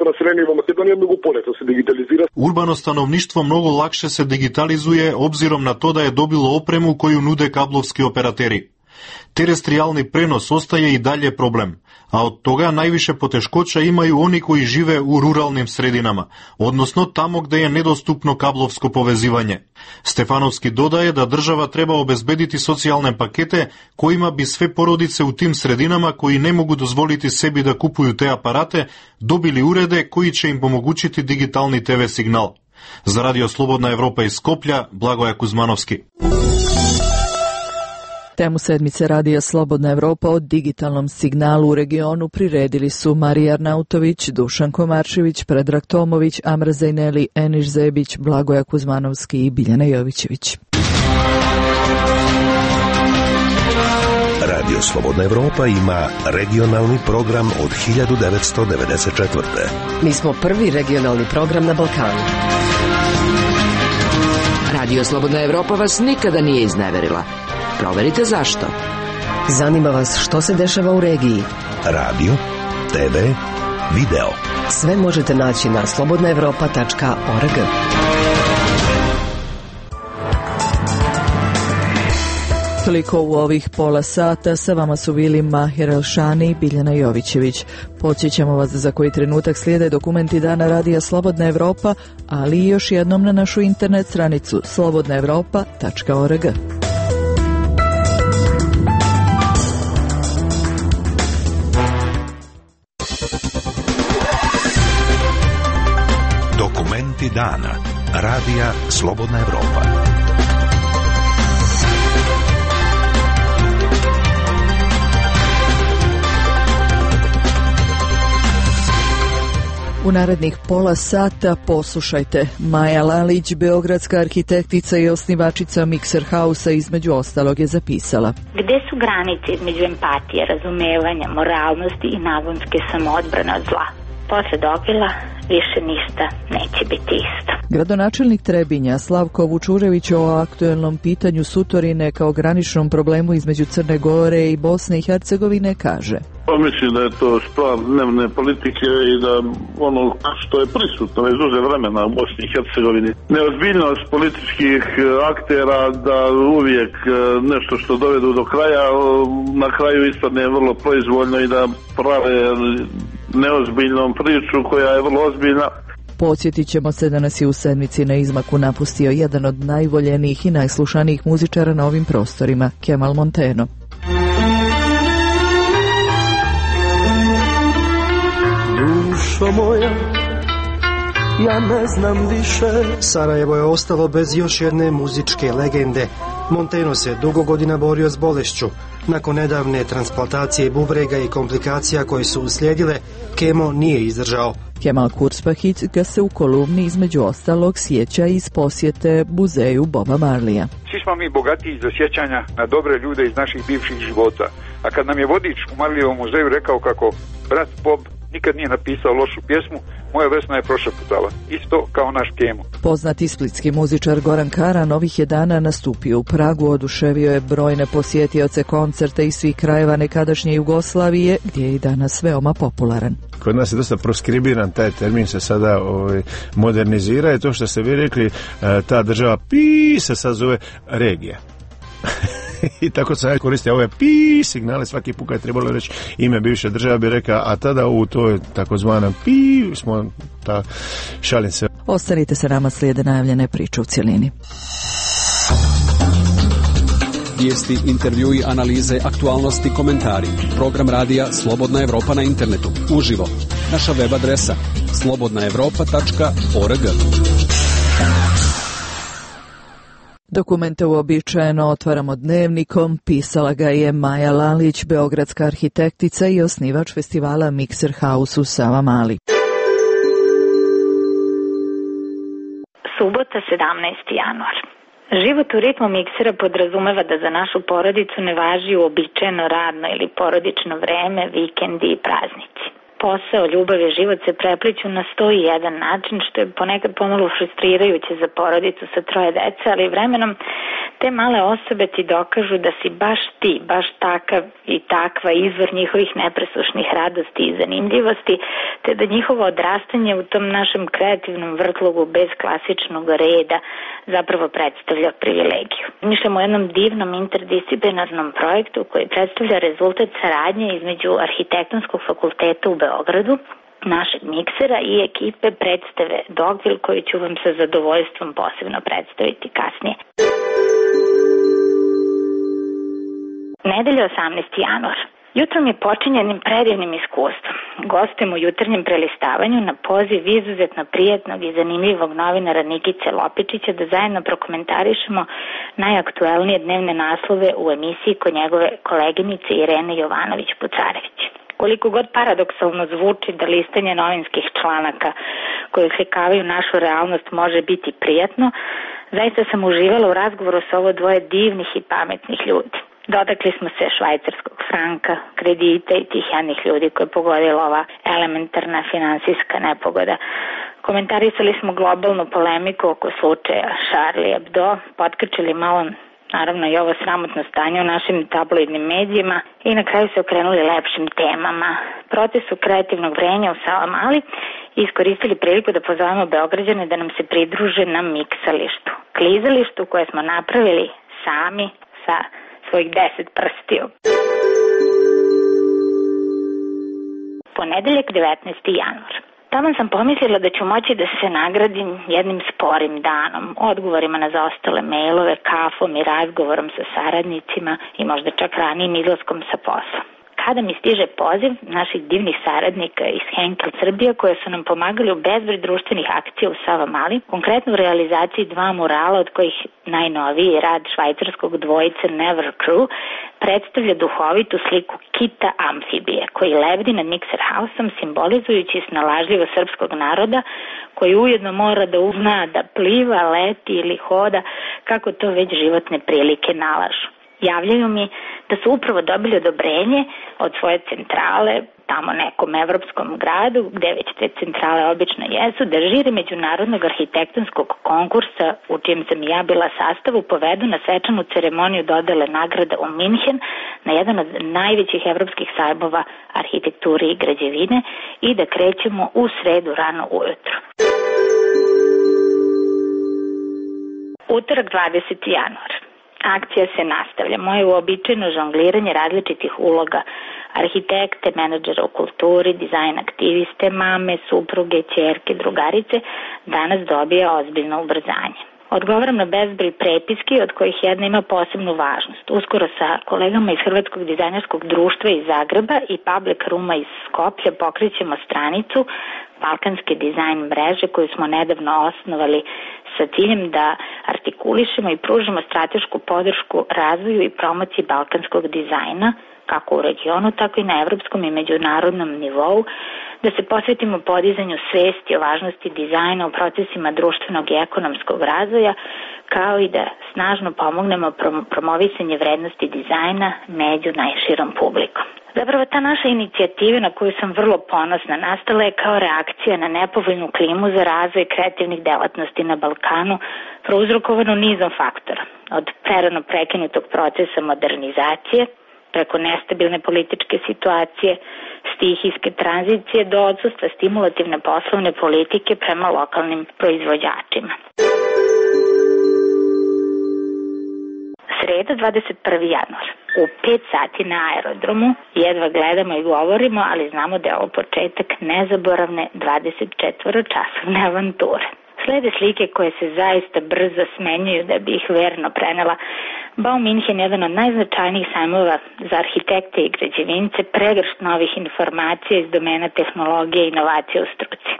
Speaker 4: Urbano stanovništvo mnogo lakše se digitalizuje obzirom na to da je dobilo opremu koju nude kablovski operateri. Terestrijalni prenos ostaje i dalje problem, a od toga najviše poteškoća imaju oni koji žive u ruralnim sredinama, odnosno tamo gdje je nedostupno kablovsko povezivanje. Stefanovski dodaje da država treba obezbediti socijalne pakete kojima bi sve porodice u tim sredinama koji ne mogu dozvoliti sebi da kupuju te aparate dobili urede koji će im omogućiti digitalni TV signal. Za radio Slobodna Evropa iz Skoplja, Blagoje Kuzmanovski.
Speaker 1: Temu sedmice radija Slobodna Evropa o digitalnom signalu u regionu priredili su Marija Arnautović, Dušan Komarčević, Predrag Tomović, Amra Zajneli, Eniš Zebić, Blagoja Kuzmanovski i Biljana Jovićević.
Speaker 7: Radio Slobodna Evropa ima regionalni program od 1994.
Speaker 8: Mi smo prvi regionalni program na Balkanu. Radio Slobodna Evropa vas nikada nije izneverila. Proverite zašto. Zanima vas što se dešava u regiji?
Speaker 7: Radio, TV, video.
Speaker 8: Sve možete naći na slobodnaevropa.org.
Speaker 1: Toliko u ovih pola sata. Sa vama su bili Mahir Elšani i Biljana Jovićević. Podsjećamo vas da za koji trenutak slijede dokumenti dana radija Slobodna Evropa, ali i još jednom na našu internet stranicu slobodnaevropa.org.
Speaker 7: Dokumenti dana radija Slobodna Evropa.
Speaker 1: U narednih pola sata poslušajte Maja Lalić, beogradska arhitektica i osnivačica Mixer House-a, između ostalog je zapisala:
Speaker 3: Gde su granice između empatije, razumevanja, moralnosti i nagonske samoodbrane od zla? Posle Dogvila više ništa neće biti isto.
Speaker 1: Gradonačelnik Trebinja Slavko Vučurević o aktuelnom pitanju Sutorine kao graničnom problemu između Crne Gore i Bosne i Hercegovine kaže:
Speaker 2: Mislim da je to stvar dnevne politike i da ono što je prisutno već duže vremena u Bosni i Hercegovini. Neozbiljnost političkih aktera da uvijek nešto što dovedu do kraja, na kraju ispadne vrlo proizvoljno i da prave neozbiljnom priču koja je vrlo ozbiljna.
Speaker 1: Podsjetit ćemo se da nas je u sedmici na izmaku napustio jedan od najvoljenijih i najslušanijih muzičara na ovim prostorima, Kemal Monteno.
Speaker 10: Dušo moja, ja ne znam više. Sarajevo je ostalo bez još jedne muzičke legende. Monteno se dugo godina borio s bolešću. Nakon nedavne transplantacije bubrega i komplikacija koje su uslijedile, Kemo nije izdržao.
Speaker 1: Kemal Kurspahit ga se u kolumni između ostalog sjeća iz posjete muzeju Boba Marleya.
Speaker 11: Svi smo mi bogatiji za sjećanja na dobre ljude iz naših bivših života. A kad nam je vodič u Marleyevom muzeju rekao kako brat Bob nikad nije napisao lošu pjesmu, moja Vesna je prošaputala. Isto kao naš Kemo.
Speaker 1: Poznati splitski muzičar Goran Karan ovih je dana nastupio u Pragu, oduševio je brojne posjetioce koncerta iz svih krajeva nekadašnje Jugoslavije, gdje je i danas veoma popularan.
Speaker 12: Kod nas je dosta proskribiran, taj termin se sada modernizira i to što ste vi rekli, ta država se sad zove regija. I tako sam koristio ove signale, svaki put kad je trebalo reći ime bivše države bi rekao, a tada u toj takozvanom smo ta šalim se.
Speaker 1: Ostanite sa nama, slijede najavljene priče u cjelini.
Speaker 5: Vijesti, intervjui, analize, aktualnosti, komentari. Program radija Slobodna Evropa na internetu. Uživo. Naša web adresa slobodnaevropa.org.
Speaker 1: Dokumente uobičajeno otvaramo dnevnikom. Pisala ga je Maja Lalić, beogradska arhitektica i osnivač festivala Mixer House u Savamali.
Speaker 3: Subota, 17. januar. Život u ritmu miksera podrazumeva da za našu porodicu ne važi uobičajeno radno ili porodično vreme, vikendi i praznici. Posao, ljubav i život se prepliću na 101 način, što je ponekad pomalo frustrirajuće za porodicu sa 3 dece, ali vremenom te male osobe ti dokažu da si baš ti, baš takav i takva izvor njihovih nepresušnih radosti i zanimljivosti, te da njihovo odrastanje u tom našem kreativnom vrtlogu bez klasičnog reda zapravo predstavlja privilegiju. Mišljamo o jednom divnom interdisciplinarnom projektu koji predstavlja rezultat saradnje između Arhitektonskog fakulteta u Beogradu, našeg miksera i ekipe predstave Dogvil, koju ću vam sa zadovoljstvom posebno predstaviti kasnije. Nedelja, 18. januar. Jutrom je počinjenim predivnim iskustvom. Gostujem u jutarnjem prelistavanju na poziv izuzetno prijatnog i zanimljivog novinara Nikice Lopičića da zajedno prokomentarišemo najaktuelnije dnevne naslove u emisiji kod njegove koleginice Irene Jovanović-Pucarević. Koliko god paradoksalno zvuči da listanje novinskih članaka koji oslikavaju našu realnost može biti prijatno, zaista sam uživala u razgovoru sa ovo dvoje divnih i pametnih ljudi. Dotakli smo se švajcarskog franka, kredita i tih jadnih ljudi koje pogodila ova elementarna finansijska nepogoda. Komentarisali smo globalnu polemiku oko slučaja Charlie Hebdo, potkačili malo naravno i ovo sramotno stanje u našim tabloidnim medijima i na kraju se okrenuli lepšim temama. Procesu kreativnog vrenja u Savamali i iskoristili priliku da pozovemo Beograđane da nam se pridruže na miksalištu, klizalištu koje smo napravili sami sa svojih 10 prstiju. Ponedeljak 19. januar. Tamo sam pomislila da ću moći da se nagradim jednim sporim danom, odgovorima na zaostale mailove, kafom i razgovorom sa saradnicima i možda čak ranijim izlaskom sa posla. Kada mi stiže poziv naših divnih saradnika iz Henkel Srbija koje su nam pomagali u bezbroj društvenih akcija u Savamali, konkretno u realizaciji 2 murala od kojih najnoviji rad švajcarskog dvojice Never Crew predstavlja duhovitu sliku kita amfibije koji lebdi nad Mixer House-om simbolizujući snalažljivo srpskog naroda koji ujedno mora da uzna da pliva, leti ili hoda kako to već životne prilike nalažu. Javljaju mi da su upravo dobili odobrenje od svoje centrale, tamo nekom evropskom gradu, gde već te centrale obično jesu, da žiri međunarodnog arhitektonskog konkursa u čijem sam ja bila sastavu povedu na svečanu ceremoniju dodele nagrada u Minhen na jedan od najvećih evropskih sajmova arhitekture i građevine i da krećemo u sredu rano ujutro. Utorak 20. januar. Akcija se nastavlja. Moje uobičajeno žongliranje različitih uloga arhitekte, menadžera u kulturi, dizajn aktiviste, mame, supruge, ćerke, drugarice danas dobija ozbiljno ubrzanje. Odgovaram na bezbroj prepiski od kojih jedna ima posebnu važnost. Uskoro sa kolegama iz Hrvatskog dizajnerskog društva iz Zagreba i Public Rooma iz Skoplja pokrećemo stranicu Balkanske dizajn mreže koju smo nedavno osnovali sa ciljem da artikulišemo i pružimo stratešku podršku razvoju i promociji balkanskog dizajna, kako u regionu, tako i na evropskom i međunarodnom nivou, da se posvetimo podizanju svesti o važnosti dizajna u procesima društvenog i ekonomskog razvoja, kao i da snažno pomognemo promovisanje vrednosti dizajna među najširom publikom. Zapravo ta naša inicijativa na koju sam vrlo ponosna nastala je kao reakcija na nepovoljnu klimu za razvoj kreativnih delatnosti na Balkanu, prouzrokovano nizom faktora, od prerano prekinutog procesa modernizacije, preko nestabilne političke situacije, stihijske tranzicije do odsustva stimulativne poslovne politike prema lokalnim proizvođačima. Sreda 21. januar. U 5 sati na aerodromu jedva gledamo i govorimo, ali znamo da je ovo početak nezaboravne 24-časovne avanture. Slede slike koje se zaista brzo smenjuju da bi ih verno prenela. Bau Minhen je jedan od najznačajnijih sajmova za arhitekte i građevince, pregršt novih informacija iz domena tehnologije i inovacije u struci.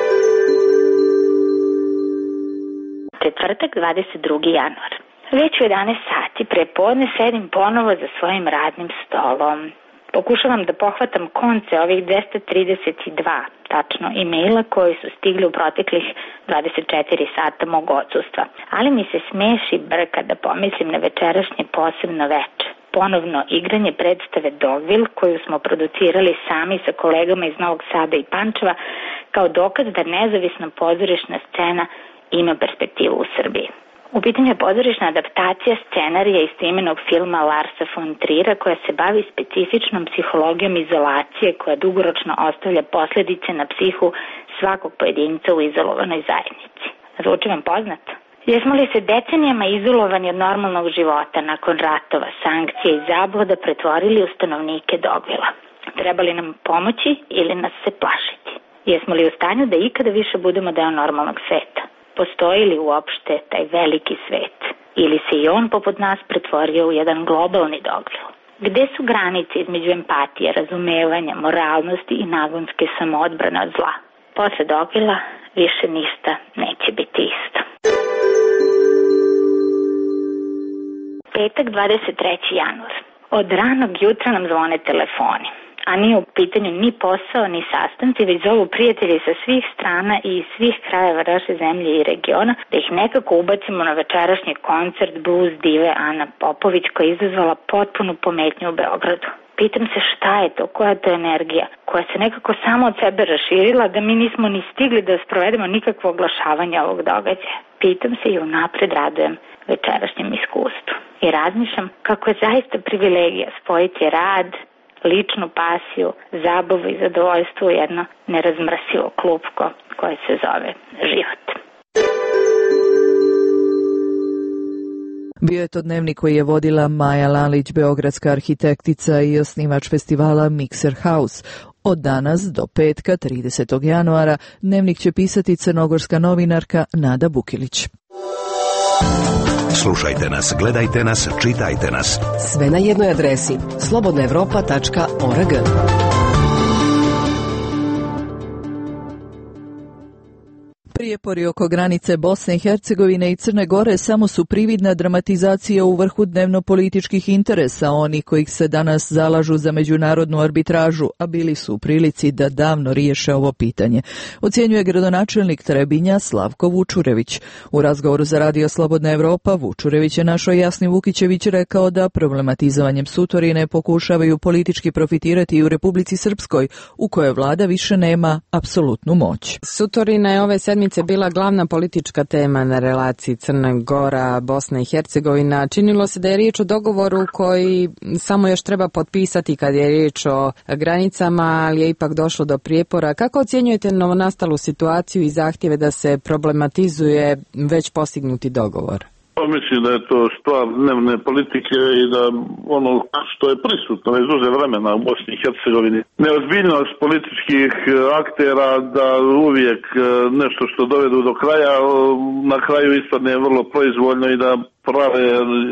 Speaker 3: Četvrtak 22. januar. Već u 11 sati prepodne sedim ponovo za svojim radnim stolom. Pokušavam da pohvatam konce ovih 232, tačno, e-maila koji su stigli u proteklih 24 sata mog odsustva. Ali mi se smeši brka da pomislim na večerašnje posebno veče. Ponovno igranje predstave Dogville koju smo producirali sami sa kolegama iz Novog Sada i Pančeva kao dokaz da nezavisna pozorišna scena ima perspektivu u Srbiji. U pitanju je pozorišna adaptacija scenarija istoimenog filma Larsa von Trira koja se bavi specifičnom psihologijom izolacije koja dugoročno ostavlja posljedice na psihu svakog pojedinca u izolovanoj zajednici. Zvuči vam poznato? Jesmo li se decenijama izolovani od normalnog života nakon ratova, sankcija i zabluda pretvorili u stanovnike Dogvila? Treba li nam pomoći ili nas se plašiti? Jesmo li u stanju da ikada više budemo deo normalnog sveta? Postoji li uopšte taj veliki svet? Ili se i on poput nas pretvorio u jedan globalni Dogvil? Gde su granice između empatije, razumevanja, moralnosti i nagonske samoodbrane od zla? Posle Dogvila više ništa neće biti isto. Petak 23. januar. Od ranog jutra nam zvone telefoni. A nije u pitanju ni posao, ni sastanci, već zovu prijatelji sa svih strana i iz svih krajeva naše zemlje i regiona, da ih nekako ubacimo na večerašnji koncert blues dive Ana Popović koja je izazvala potpunu pometnju u Beogradu. Pitam se šta je to, koja je to energija, koja se nekako samo od sebe raširila da mi nismo ni stigli da sprovedemo nikakvo oglašavanje ovog događaja. Pitam se i unapred radujem večerašnjem iskustvu. I razmišljam kako je zaista privilegija spojiti rad, ličnu pasiju, zabavu i zadovoljstvo u jedno nerazmrsivo klupko koje se zove život.
Speaker 1: Bio je to dnevnik koji je vodila Maja Lalić, beogradska arhitektica i osnivač festivala Mixer House. Od danas do petka, 30. januara, dnevnik će pisati crnogorska novinarka Nada Bukilić.
Speaker 7: Slušajte nas, gledajte nas, čitajte nas.
Speaker 8: Sve na jednoj adresi slobodnaevropa.org.
Speaker 1: Prijepori oko granice Bosne i Hercegovine i Crne Gore samo su prividna dramatizacija u vrhu dnevno-političkih interesa onih kojih se danas zalažu za međunarodnu arbitražu, a bili su u prilici da davno riješe ovo pitanje. Ocjenjuje gradonačelnik Trebinja Slavko Vučurević. U razgovoru za Radio Slobodna Evropa Vučurević je našoj Jasni Vukićević rekao da problematizovanjem Sutorine pokušavaju politički profitirati u Republici Srpskoj, u kojoj vlada više nema apsolutnu moć.
Speaker 13: Sutorina je ove sedmice bila glavna politička tema na relaciji Crna Gora, Bosna i Hercegovina. Činilo se da je riječ o dogovoru koji samo još treba potpisati kad je riječ o granicama, ali je ipak došlo do prijepora. Kako ocjenjujete novonastalu situaciju i zahtjeve da se problematizuje već postignuti dogovor?
Speaker 14: Mislim da je to stvar dnevne politike i da ono što je prisutno već duže vremena u Bosni i Hercegovini. Neozbiljnost političkih aktera da uvijek nešto što dovedu do kraja, na kraju ispadne vrlo proizvoljno i da prave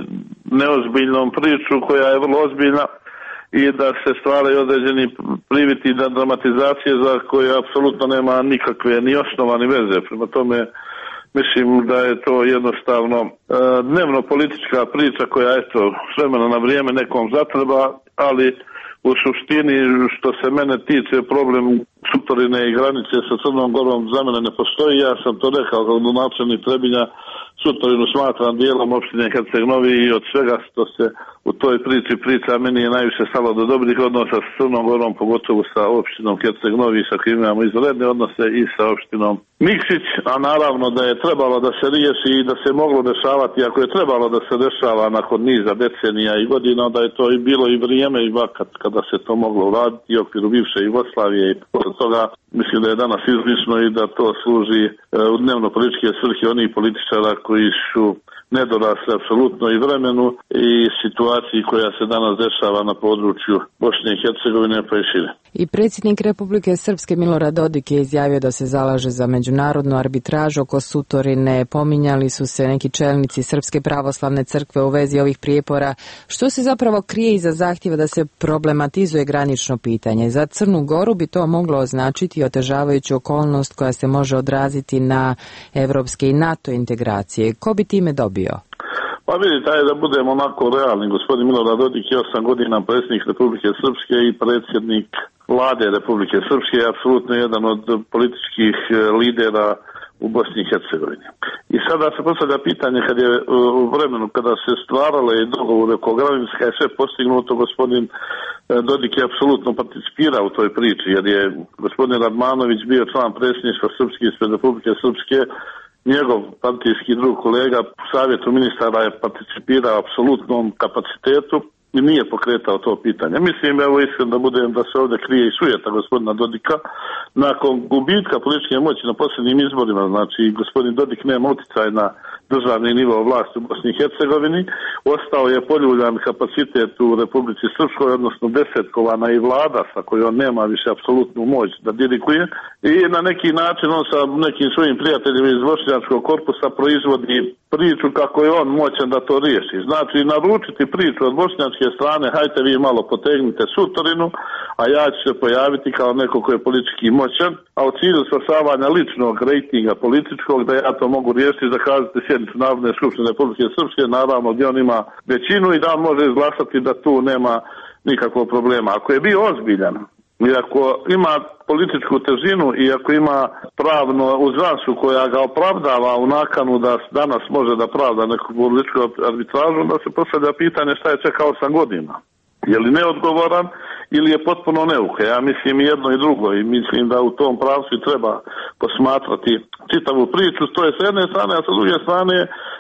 Speaker 14: neozbiljnom priču koja je vrlo ozbiljna i da se stvaraju određeni priviti da dramatizacije za koje apsolutno nema nikakve ni osnova ni veze. Prema tome, mislim da je to jednostavno dnevno politička priča koja eto s vremena na vrijeme nekom zatreba, ali u suštini što se mene tiče problem Sutorine i granice sa Crnom Gorom za mene ne postoji. Ja sam to rekao kao gradonačelnik Trebinja, Sutorinu smatram dijelom opštine Herceg Novi i od svega što se u toj priči priča meni je najviše stalo do dobrih odnosa s Crnom Gorom, pogotovo sa opštinom Herceg Novi sa kojim imamo izvanredne odnose i sa opštinom Nikšić, a naravno da je trebalo da se riješi i da se moglo dešavati, ako je trebalo da se dešava nakon niza decenija i godina, da je to i bilo i vrijeme i vakat kada se to moglo uraditi i u okviru bivše Jugoslavije i posle toga mislim da je danas izlično i da to služi u dnevno političke svrhe onih političara koji su nedorasli apsolutno i vremenu i situaciji koja se danas dešava na području Bosne i Hercegovine pa i šire.
Speaker 13: I predsjednik Republike Srpske Milorad Dodik je izjavio da se zalaže za međunarodnu arbitražu oko Sutorine. Pominjali su se neki čelnici Srpske pravoslavne crkve u vezi ovih prijepora. Što se zapravo krije iza zahtjeva da se problematizuje granično pitanje? Za Crnu Goru bi to moglo označiti otežavajuću okolnost koja se može odraziti na evropske i NATO integracije. Ko bi time dobio?
Speaker 14: Pa vidite, da budemo onako realni. Gospodin Milorad Dodik je 8 godina predsjednik Republike Srpske i predsjednik vlade Republike Srpske je apsolutno jedan od političkih lidera u Bosni i Hercegovini. I sada se postavlja pitanje kad je u vremenu kada se stvarale dogovore oko granica je sve postignuto, gospodin Dodik je apsolutno participirao u toj priči jer je gospodin Radmanović bio član predsjedništva Srpske ispred Republike Srpske. Njegov partijski drug kolega u savjetu ministara je participirao apsolutnom kapacitetu i nije pokretao to pitanje. Mislim, evo iskreno da budem da se ovdje krije i sujeta gospodina Dodika. Nakon gubitka političke moći na posljednjim izborima, znači gospodin Dodik nema utjecaj na državni nivo vlasti u Bosni i Hercegovini, ostao je poljuljan kapacitet u Republici Srpskoj, odnosno desetkovana i vlada sa kojom nema više apsolutnu moć da diriguje i na neki način on sa nekim svojim prijateljima iz bošnjačkog korpusa proizvodi priču kako je on moćan da to riješi. Znači naručiti priču od bošnjačke strane, hajte vi malo potegnite Sutorinu, a ja ću se pojaviti kao neko ko je politički moćan, a u cilju spasavanja ličnog rejtinga političkog da ja to mogu riješiti zakazati sjednicu Narodne skupštine Republike Srpske, naravno gdje on ima većinu i da on može izglasati da tu nema nikakvog problema. Ako je bio ozbiljan i ako ima političku težinu i ako ima pravno uzvansu koja ga opravdava u nakanu da danas može da pravda neku političku arbitražu, da se postavlja pitanje šta je čekao 8 godina. Je li neodgovoran ili je potpuno neuke? Ja mislim i jedno i drugo i mislim da u tom pravcu treba posmatrati čitavu priču. To je s jedne strane, a sa druge strane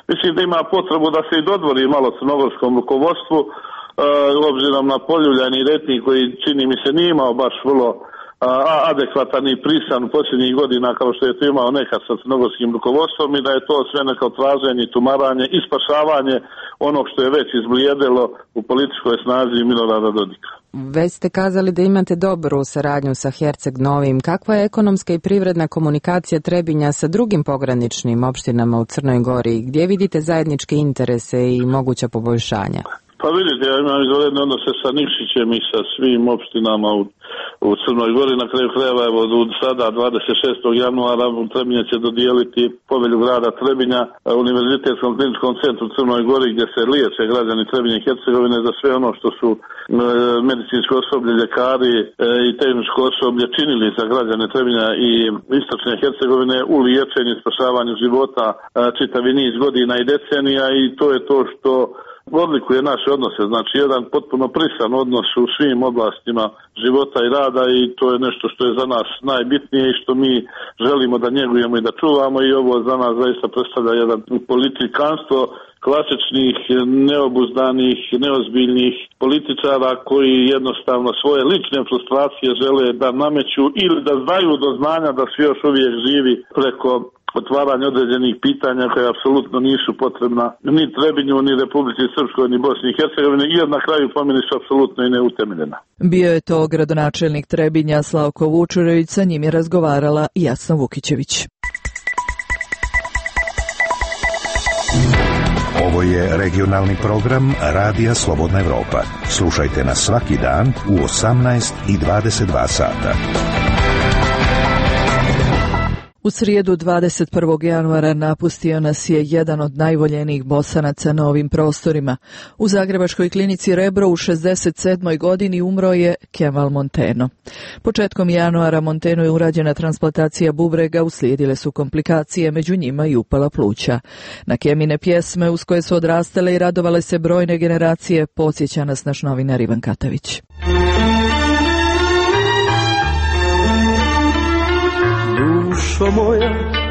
Speaker 14: mislim da ima potrebu da se i dodvori malo crnogorskom rukovodstvu, obzirom na poljuljani retnik koji čini mi se nije imao baš vrlo adekvatan i prisan u posljednjih godina kao što je to imao nekad sa crnogorskim rukovodstvom i da je to sve neko traženje, tumaranje i spašavanje onog što je već izblijedilo u političkoj snazi Milorada Dodika.
Speaker 13: Već ste kazali da imate dobru saradnju sa Herceg Novim. Kakva je ekonomska i privredna komunikacija Trebinja sa drugim pograničnim opštinama u Crnoj Gori? Gdje vidite zajedničke interese i moguća poboljšanja?
Speaker 14: Pa vidite, ja imam izvanredne odnose sa Nikšićem i sa svim opštinama u Crnoj Gori. Na kraju krajeva, evo, sada 26. januara Trebinje će dodijeliti povelju grada Trebinja Univerzitetskom kliničkom centru u Crnoj Gori gdje se liječe građani Trebinje i Hercegovine za sve ono što su medicinsko osoblje, ljekari i tehničko osoblje činili za građane Trebinja i istočne Hercegovine u liječenju i spašavanju života čitavi niz godina i decenija i to je to što odlikuje naše odnose, znači jedan potpuno prisan odnos u svim oblastima života i rada i to je nešto što je za nas najbitnije i što mi želimo da njegujemo i da čuvamo i ovo za nas zaista predstavlja jedan politikanstvo klasičnih, neobuzdanih, neozbiljnih političara koji jednostavno svoje lične frustracije žele da nameću ili da daju do znanja da svi još uvijek živi preko otvaranje određenih pitanja koje apsolutno nisu potrebna ni Trebinju, ni Republici Srpskoj, ni Bosni i Hercegovini i na kraju po meni su apsolutno i neutemeljena.
Speaker 1: Bio je to gradonačelnik Trebinja Slavko Vučurević, sa njim je razgovarala Jasna Vukićević.
Speaker 7: Ovo je regionalni program Radija Slobodna Evropa. Slušajte nas svaki dan u 18 i 22 sata.
Speaker 1: U srijedu 21. januara napustio nas je jedan od najvoljenijih Bosanaca na ovim prostorima. U Zagrebačkoj klinici Rebro u 67. godini umro je Kemal Monteno. Početkom januara Monteno je urađena transplantacija bubrega, uslijedile su komplikacije, među njima i upala pluća. Na Kemine pjesme uz koje su odrastale i radovale se brojne generacije, podsjeća nas naš novinar Ivan Katavić.
Speaker 10: Dušo moja,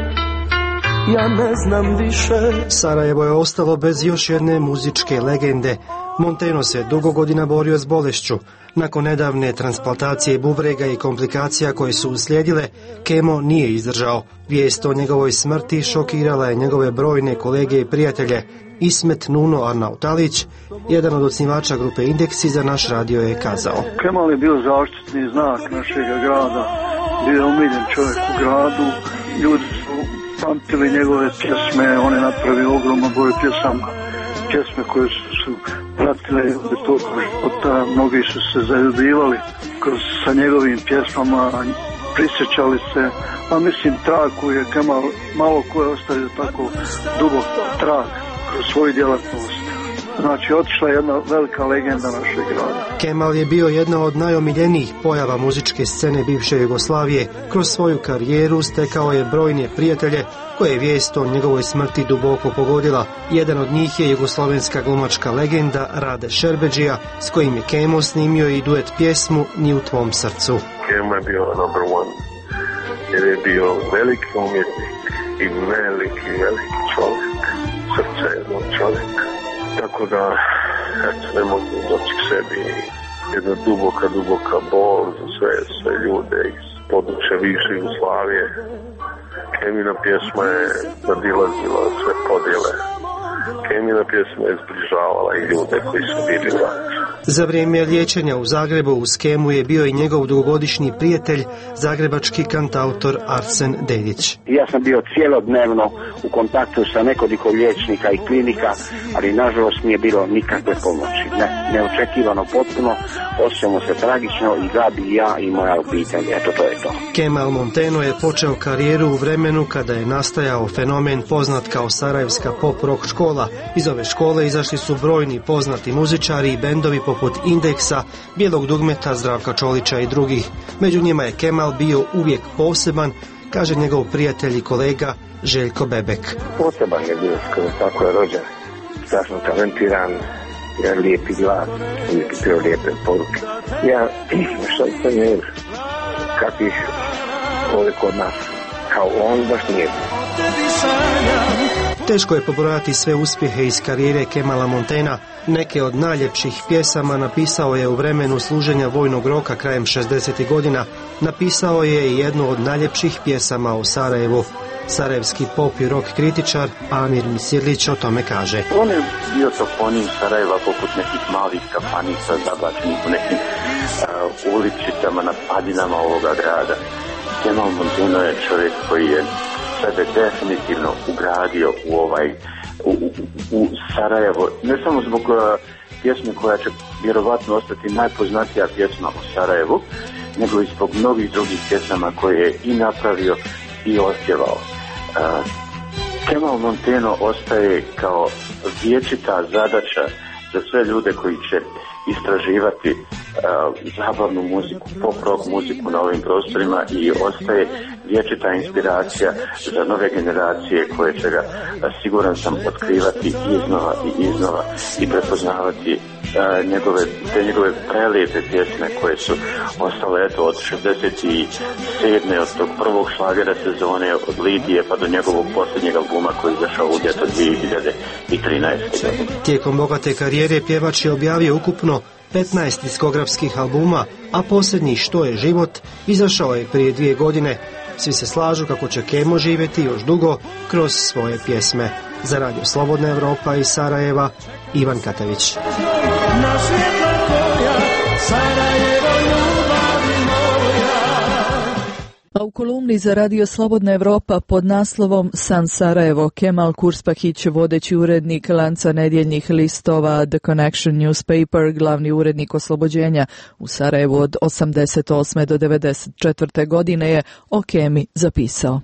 Speaker 10: ja ne znam više. Sarajevo je ostalo bez još jedne muzičke legende. Monteno se dugo godina borio s bolešću. Nakon nedavne transplantacije bubrega i komplikacija koje su uslijedile, Kemo nije izdržao. Vijest o njegovoj smrti šokirala je njegove brojne kolege i prijatelje. Ismet Nuno Arnautalić, jedan od osnivača grupe Indeksi, za naš radio je kazao:
Speaker 9: Kemal je bio zaštitni znak našeg grada. Bio je omiljen čovjek u gradu, ljudi su pamtili njegove pjesme, on je napravio ogroman broj pjesama, pjesme koje su pratile ljude toliko života, mnogi su se zaljubljivali sa njegovim pjesmama, prisjećali se, a mislim trag koji je Kemal, malo ko je ostavio tako dubok trag kroz svoju djelatnost. Znači, otišla je jedna velika legenda našeg grada.
Speaker 10: Kemal je bio jedna od najomiljenijih pojava muzičke scene bivše Jugoslavije. Kroz svoju karijeru stekao je brojne prijatelje koje je vijest o njegovoj smrti duboko pogodila. Jedan od njih je jugoslovenska glumačka legenda Rade Šerbedžija, s kojim je Kemo snimio i duet pjesmu Ni u tvom srcu.
Speaker 15: Kemo je bio number one, jer je bio veliki umjetnik i veliki čovjek, srce jednog čovjeka. Tako da, eto, ne mogu doći k sebi, jedna duboka bol za sve ljude iz područja bivše Jugoslavije. Kemina pjesma je nadilazila sve podjele. Kemina pjesma je zbližavala i ljude koji su bili u ratu.
Speaker 10: Za vrijeme liječenja u Zagrebu uz Kemu je bio i njegov dugogodišnji prijatelj, zagrebački kantautor Arsen Dedić.
Speaker 16: Ja sam bio cijelodnevno u kontaktu sa nekoliko liječnika i klinika, ali nažalost nije bilo nikakve pomoći. Neočekivano potpuno, osjećamo se tragično i Gabi, ja i moja obitelj. Eto, to je to.
Speaker 10: Kemal Monteno je počeo karijeru u vremenu kada je nastajao fenomen poznat kao Sarajevska pop rock škola. Iz ove škole izašli su brojni poznati muzičari i bendovi poput Indeksa, Bijelog dugmeta, Zdravka Čolića i drugih. Među njima je Kemal bio uvijek poseban, kaže njegov prijatelj i kolega Željko Bebek.
Speaker 16: Poseban je bio, tako je rođen, strašno talentiran, jedan lijepi glas, uvijek je bio lijepe poruke. Ja, što sam je, kakvih ovdje kod nas, kao on baš nije.
Speaker 10: tebi sanjam. Teško je pobrojati sve uspjehe iz karijere Kemala Montana. Neke od najljepših pjesama napisao je u vremenu služenja vojnog roka krajem 60. godina. Napisao je i jednu od najljepših pjesama o Sarajevu. Sarajevski pop i rock kritičar Amir Misirlić o tome kaže.
Speaker 16: On je bio toponim Sarajeva poput nekih malih kafanica zabačenih u nekim uličicama na padinama ovoga grada. Kemal Montano je čovjek koji je sebe definitivno ugradio u Sarajevo, ne samo zbog pjesme koja će vjerovatno ostati najpoznatija pjesma o Sarajevu, nego i zbog mnogih drugih pjesama koje je i napravio i otpjevao. Kemal Montano ostaje kao vječita zadaća za sve ljude koji će istraživati zabavnu muziku, pop rock muziku na ovim prostorima i ostaje vječita inspiracija za nove generacije koje će ga, siguran sam, otkrivati iznova i prepoznavati njegove prelijepe pjesme koje su ostale od 67. od tog prvog šlagera sezone od Lidije pa do njegovog posljednjeg albuma koji je izašao u ljeto 2013. godine.
Speaker 10: Tijekom bogate karijere pjevač je objavio ukupno 15 diskografskih albuma, a posljednji Što je život izašao je prije 2 godine. Svi se slažu kako će Kemo živjeti još dugo kroz svoje pjesme. Za Radio Slobodna Evropa iz Sarajeva, Ivan Katavić.
Speaker 1: A u kolumni za Radio Slobodna Evropa pod naslovom San Sarajevo, Kemal Kurspahić, vodeći urednik lanca nedjeljnih listova The Connection Newspaper, glavni urednik Oslobođenja u Sarajevu od 88. do 94. godine, je o Kemi zapisao.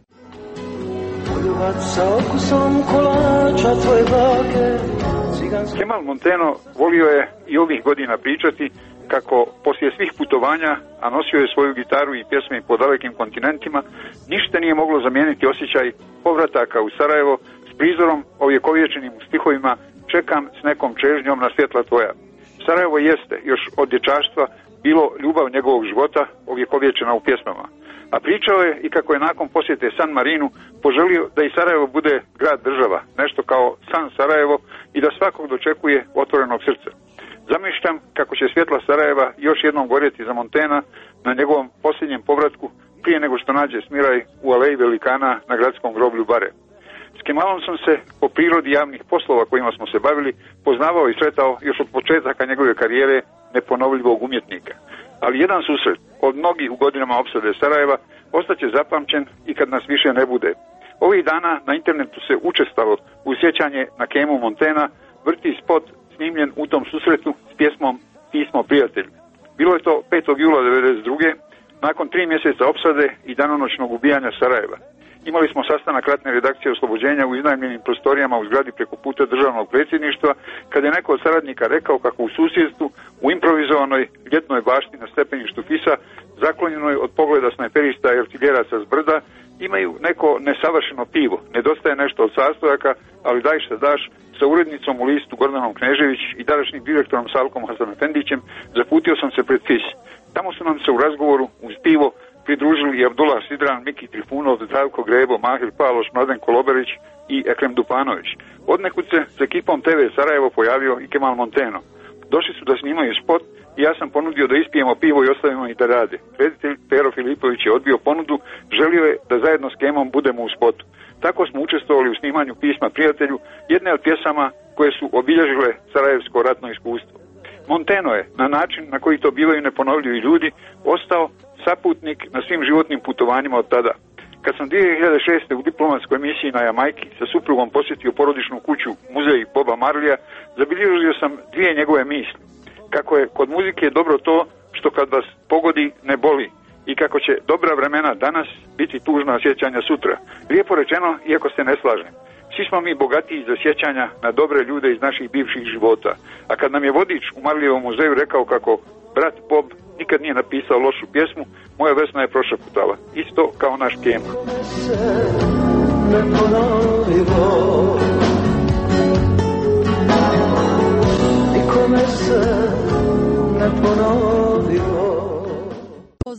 Speaker 11: Kemal Montano volio je i ovih godina pričati kako poslije svih putovanja, a nosio je svoju gitaru i pjesme po dalekim kontinentima, ništa nije moglo zamijeniti osjećaj povrataka u Sarajevo s prizorom ovjekovječenim u stihovima Čekam s nekom čežnjom na svjetla tvoja. Sarajevo jeste još od dječaštva bilo ljubav njegovog života ovjekovječena u pjesmama. A pričao je i kako je nakon posjete San Marinu poželio da i Sarajevo bude grad država, nešto kao San Sarajevo, i da svakog dočekuje otvorenog srca. Zamišljam kako će svjetla Sarajeva još jednom gorjeti za Montana na njegovom posljednjem povratku prije nego što nađe smiraj u aleji velikana na gradskom groblju Bare. S Kemalom sam se po prirodi javnih poslova kojima smo se bavili poznavao i sretao još od početaka njegove karijere neponovljivog umjetnika. Ali jedan susret od mnogih u godinama opsade Sarajeva ostaće zapamćen i kad nas više ne bude. Ovih dana na internetu se učestalo u sjećanje na Kemu Montana vrti spot snimljen u tom susretu s pjesmom Pismo prijatelju. Bilo je to 5. jula 1992. nakon 3 mjeseca opsade i danonoćnog ubijanja Sarajeva. Imali smo sastanak ratne redakcije Oslobođenja u iznajmljenim prostorijama u zgradi preko puta državnog predsjedništva, kad je neko od saradnika rekao kako u susjedstvu, u improvizovanoj ljetnoj bašti na stepeništu Fisa, zaklonjenoj od pogleda snajperista i artiljeraca s brda, imaju neko nesavršeno pivo. Nedostaje nešto od sastojaka, ali daj šta daš, sa urednicom u listu Gordanom Knežević i današnjim direktorom Salkom Hasanefendićem zaputio sam se pred Fis. Tamo su nam se u razgovoru uz pivo pridružili i Abdullah Sidran, Miki Trifunov, Zdravko Grebo, Mahir Paloš, Mladen Koloberić i Ekrem Dupanović. Odnekud se s ekipom TV Sarajevo pojavio i Kemal Montano. Došli su da snimaju spot i ja sam ponudio da ispijemo pivo i ostavimo ih da rade. Reditelj Pero Filipović je odbio ponudu, želio je da zajedno s Kemom budemo u spotu. Tako smo učestvovali u snimanju Pisma prijatelju, jedne od pjesama koje su obilježile sarajevsko ratno iskustvo. Montano je, na način na koji to bivaju neponovljivi ljudi, ostao saputnik na svim životnim putovanjima od tada. Kad sam 2006. u diplomatskoj misiji na Jamajki sa suprugom posjetio porodičnu kuću muzej Boba Marlija, zabilježio sam 2 njegove misli. Kako je kod muzike dobro to što kad vas pogodi ne boli i kako će dobra vremena danas biti tužna sjećanja sutra. Lijepo rečeno, iako se ne slažem. Svi smo mi bogatiji za sjećanja na dobre ljude iz naših bivših života. A kad nam je vodič u Marlijevom muzeju rekao kako brat Bob nikad nije napisao lošu pjesmu, moja Vesna je prošaputala. Isto kao naš Kema.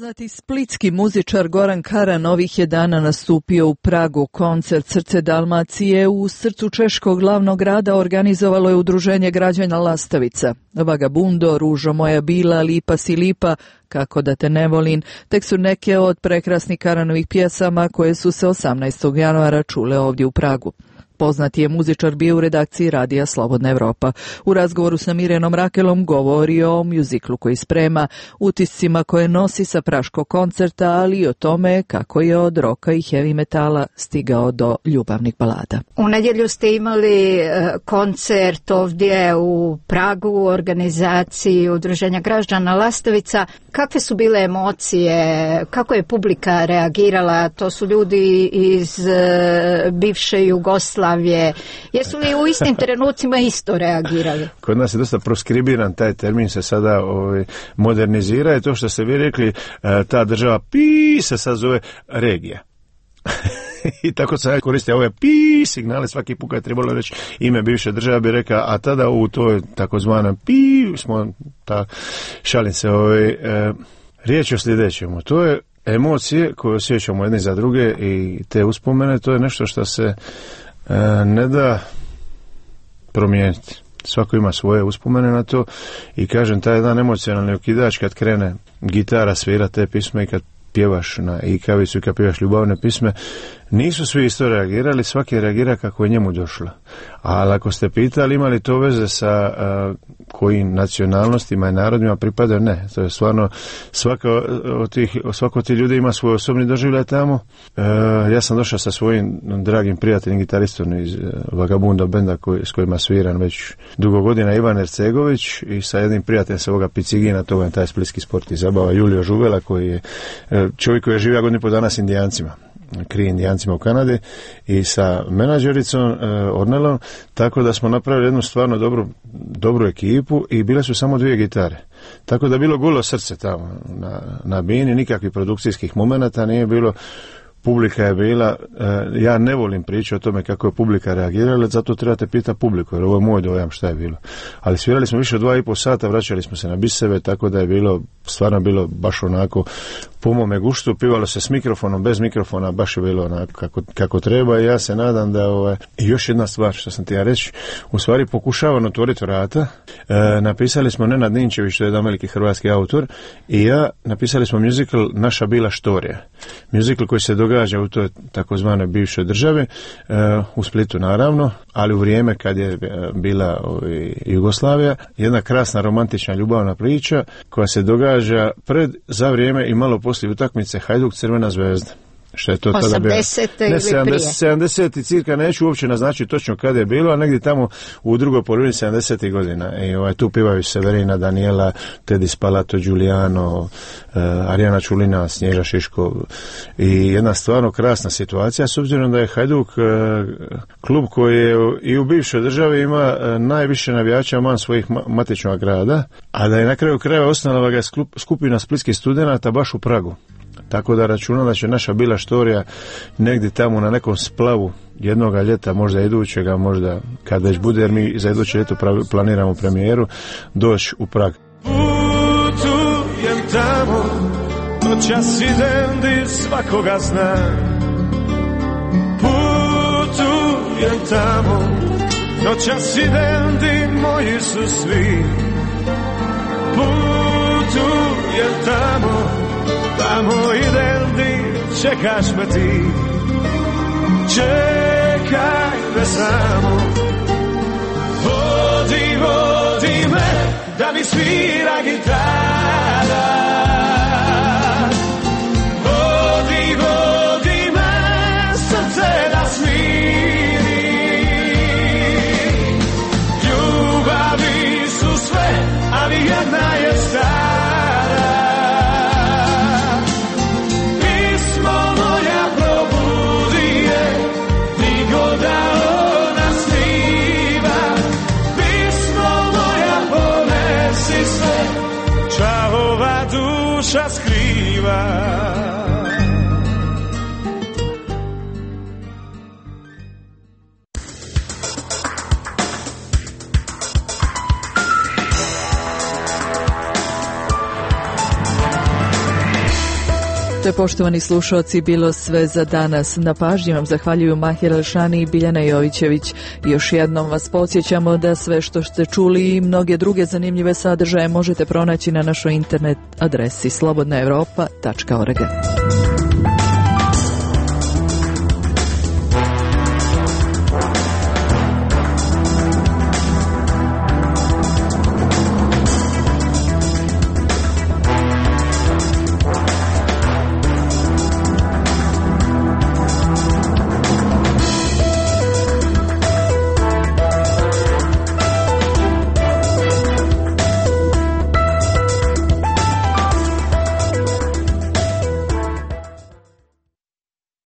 Speaker 1: Poznati splitski muzičar Goran Karan ovih je dana nastupio u Pragu. Koncert Srce Dalmacije u srcu češkog glavnog grada organizovalo je Udruženje građana Lastavica. Vagabundo, Ružo moja bila, Lipa si lipa, Kako da te ne volim, tek su neke od prekrasnih Karanovih pjesama koje su se 18. januara čule ovdje u Pragu. Poznati je muzičar bio u redakciji Radija Slobodna Evropa. U razgovoru sa Mirjanom Rakelom govorio o mjuziklu koji sprema, utiscima koje nosi sa praškog koncerta, ali i o tome kako je od roka i heavy metala stigao do ljubavnih balada.
Speaker 17: U nedjelju ste imali koncert ovdje u Pragu u organizaciji Udruženja građana Lastavica. Kakve su bile emocije? Kako je publika reagirala? To su ljudi iz bivše Jugoslavije. Jesu li u istim trenucima isto reagirali?
Speaker 12: Kod nas je dosta proskribiran taj termin, se sada modernizira i to što ste vi rekli, ta država se sad zove regija. I tako se koriste ove signale svaki put kad je trebalo reći ime bivše države bi rekao, a tada u toj takozvanom smo šalim se riječ o sljedećemu. To je emocije koje osjećamo jedni za druge i te uspomene, to je nešto što se ne da promijeniti. Svako ima svoje uspomene na to i kažem, taj jedan emocionalni okidač kad krene gitara svira te pisme i kad pjevaš na ikavicu i kad pjevaš ljubavne pisme, nisu svi isto reagirali, svaki reagira kako je njemu došlo. Ali ako ste pitali ima li to veze sa kojim nacionalnostima i narodima pripada, ne. To je stvarno, svako od tih ljudi ima svoj osobni doživljaj tamo. Ja sam došao sa svojim dragim prijateljem, gitaristom iz Vagabundo benda s kojima sviram već dugo godina, Ivan Ercegović, i sa jednim prijateljem sa ovoga Picigina, to je taj splitski sport i zabava, Julio Žuvela, koji je čovjek koji je živio godinu i po dana s Indijancima, Kri Indijancima u Kanadi, i sa menadžericom Ornelom, tako da smo napravili jednu stvarno dobru ekipu i bile su samo 2 gitare. Tako da je bilo golo srce tamo na bini, nikakvih produkcijskih momenata nije bilo. Publika je bila, ja ne volim pričati o tome kako je publika reagirala, zato trebate pitati publiku, jer ovo je moj dojam šta je bilo. Ali svirali smo više od 2,5 sata, vraćali smo se na biseve, tako da je bilo, stvarno bilo baš onako po mome guštu, pivalo se s mikrofonom, bez mikrofona, baš je bilo onako kako treba i ja se nadam da I još jedna stvar što sam ti ja reći, u stvari pokušavam otvoriti vrata, napisali smo Nenad Ninčević, to je jedan veliki hrvatski autor, i ja napisali smo musical Naša bila štorija. Musical koji se događa u toj takozvanoj bivšoj državi, u Splitu naravno, ali u vrijeme kad je bila Jugoslavija, jedna krasna romantična ljubavna priča koja se događa za vrijeme i malo poslije utakmice Hajduk Crvena zvezda. Što je to tada bilo?
Speaker 17: 80. ili prije?
Speaker 12: 70. i cirka, neću uopće naznačiti točno kada je bilo, a negdje tamo u drugoj polovini 70. godina. I tu pivaju Severina, Daniela, Tedi Spalato, Giuliano, Arijana Čulina, Snježa Šiško, i jedna stvarno krasna situacija, s obzirom da je Hajduk klub koji je i u bivšoj državi ima najviše navijača van svojih matičnog grada, a da je na kraju krajeva osnovala ga skupina splitskih studenata baš u Pragu. Tako da računam da će naša bila štorija negdje tamo na nekom splavu jednoga ljeta, možda idućega, možda kad već bude, jer mi za iduće ljeto planiramo premijeru, doći u Prag.
Speaker 18: Putujem tamo, noćas idem di svakoga zna. Putujem tamo, noćas idem di moji su svi. Putujem tamo idem di čekaš me ti. Čekaj me samo, vodi me da mi svira gitara. Vodi me srce da smiri. Ljubavi su sve, ali jedna je stara. Try
Speaker 1: To je, poštovani slušalci, bilo sve za danas. Na pažnji vam zahvaljuju Mahir Elšani i Biljana Jovićević. Još jednom vas podsjećamo da sve što ste čuli i mnoge druge zanimljive sadržaje možete pronaći na našoj internet adresi slobodnaevropa.org.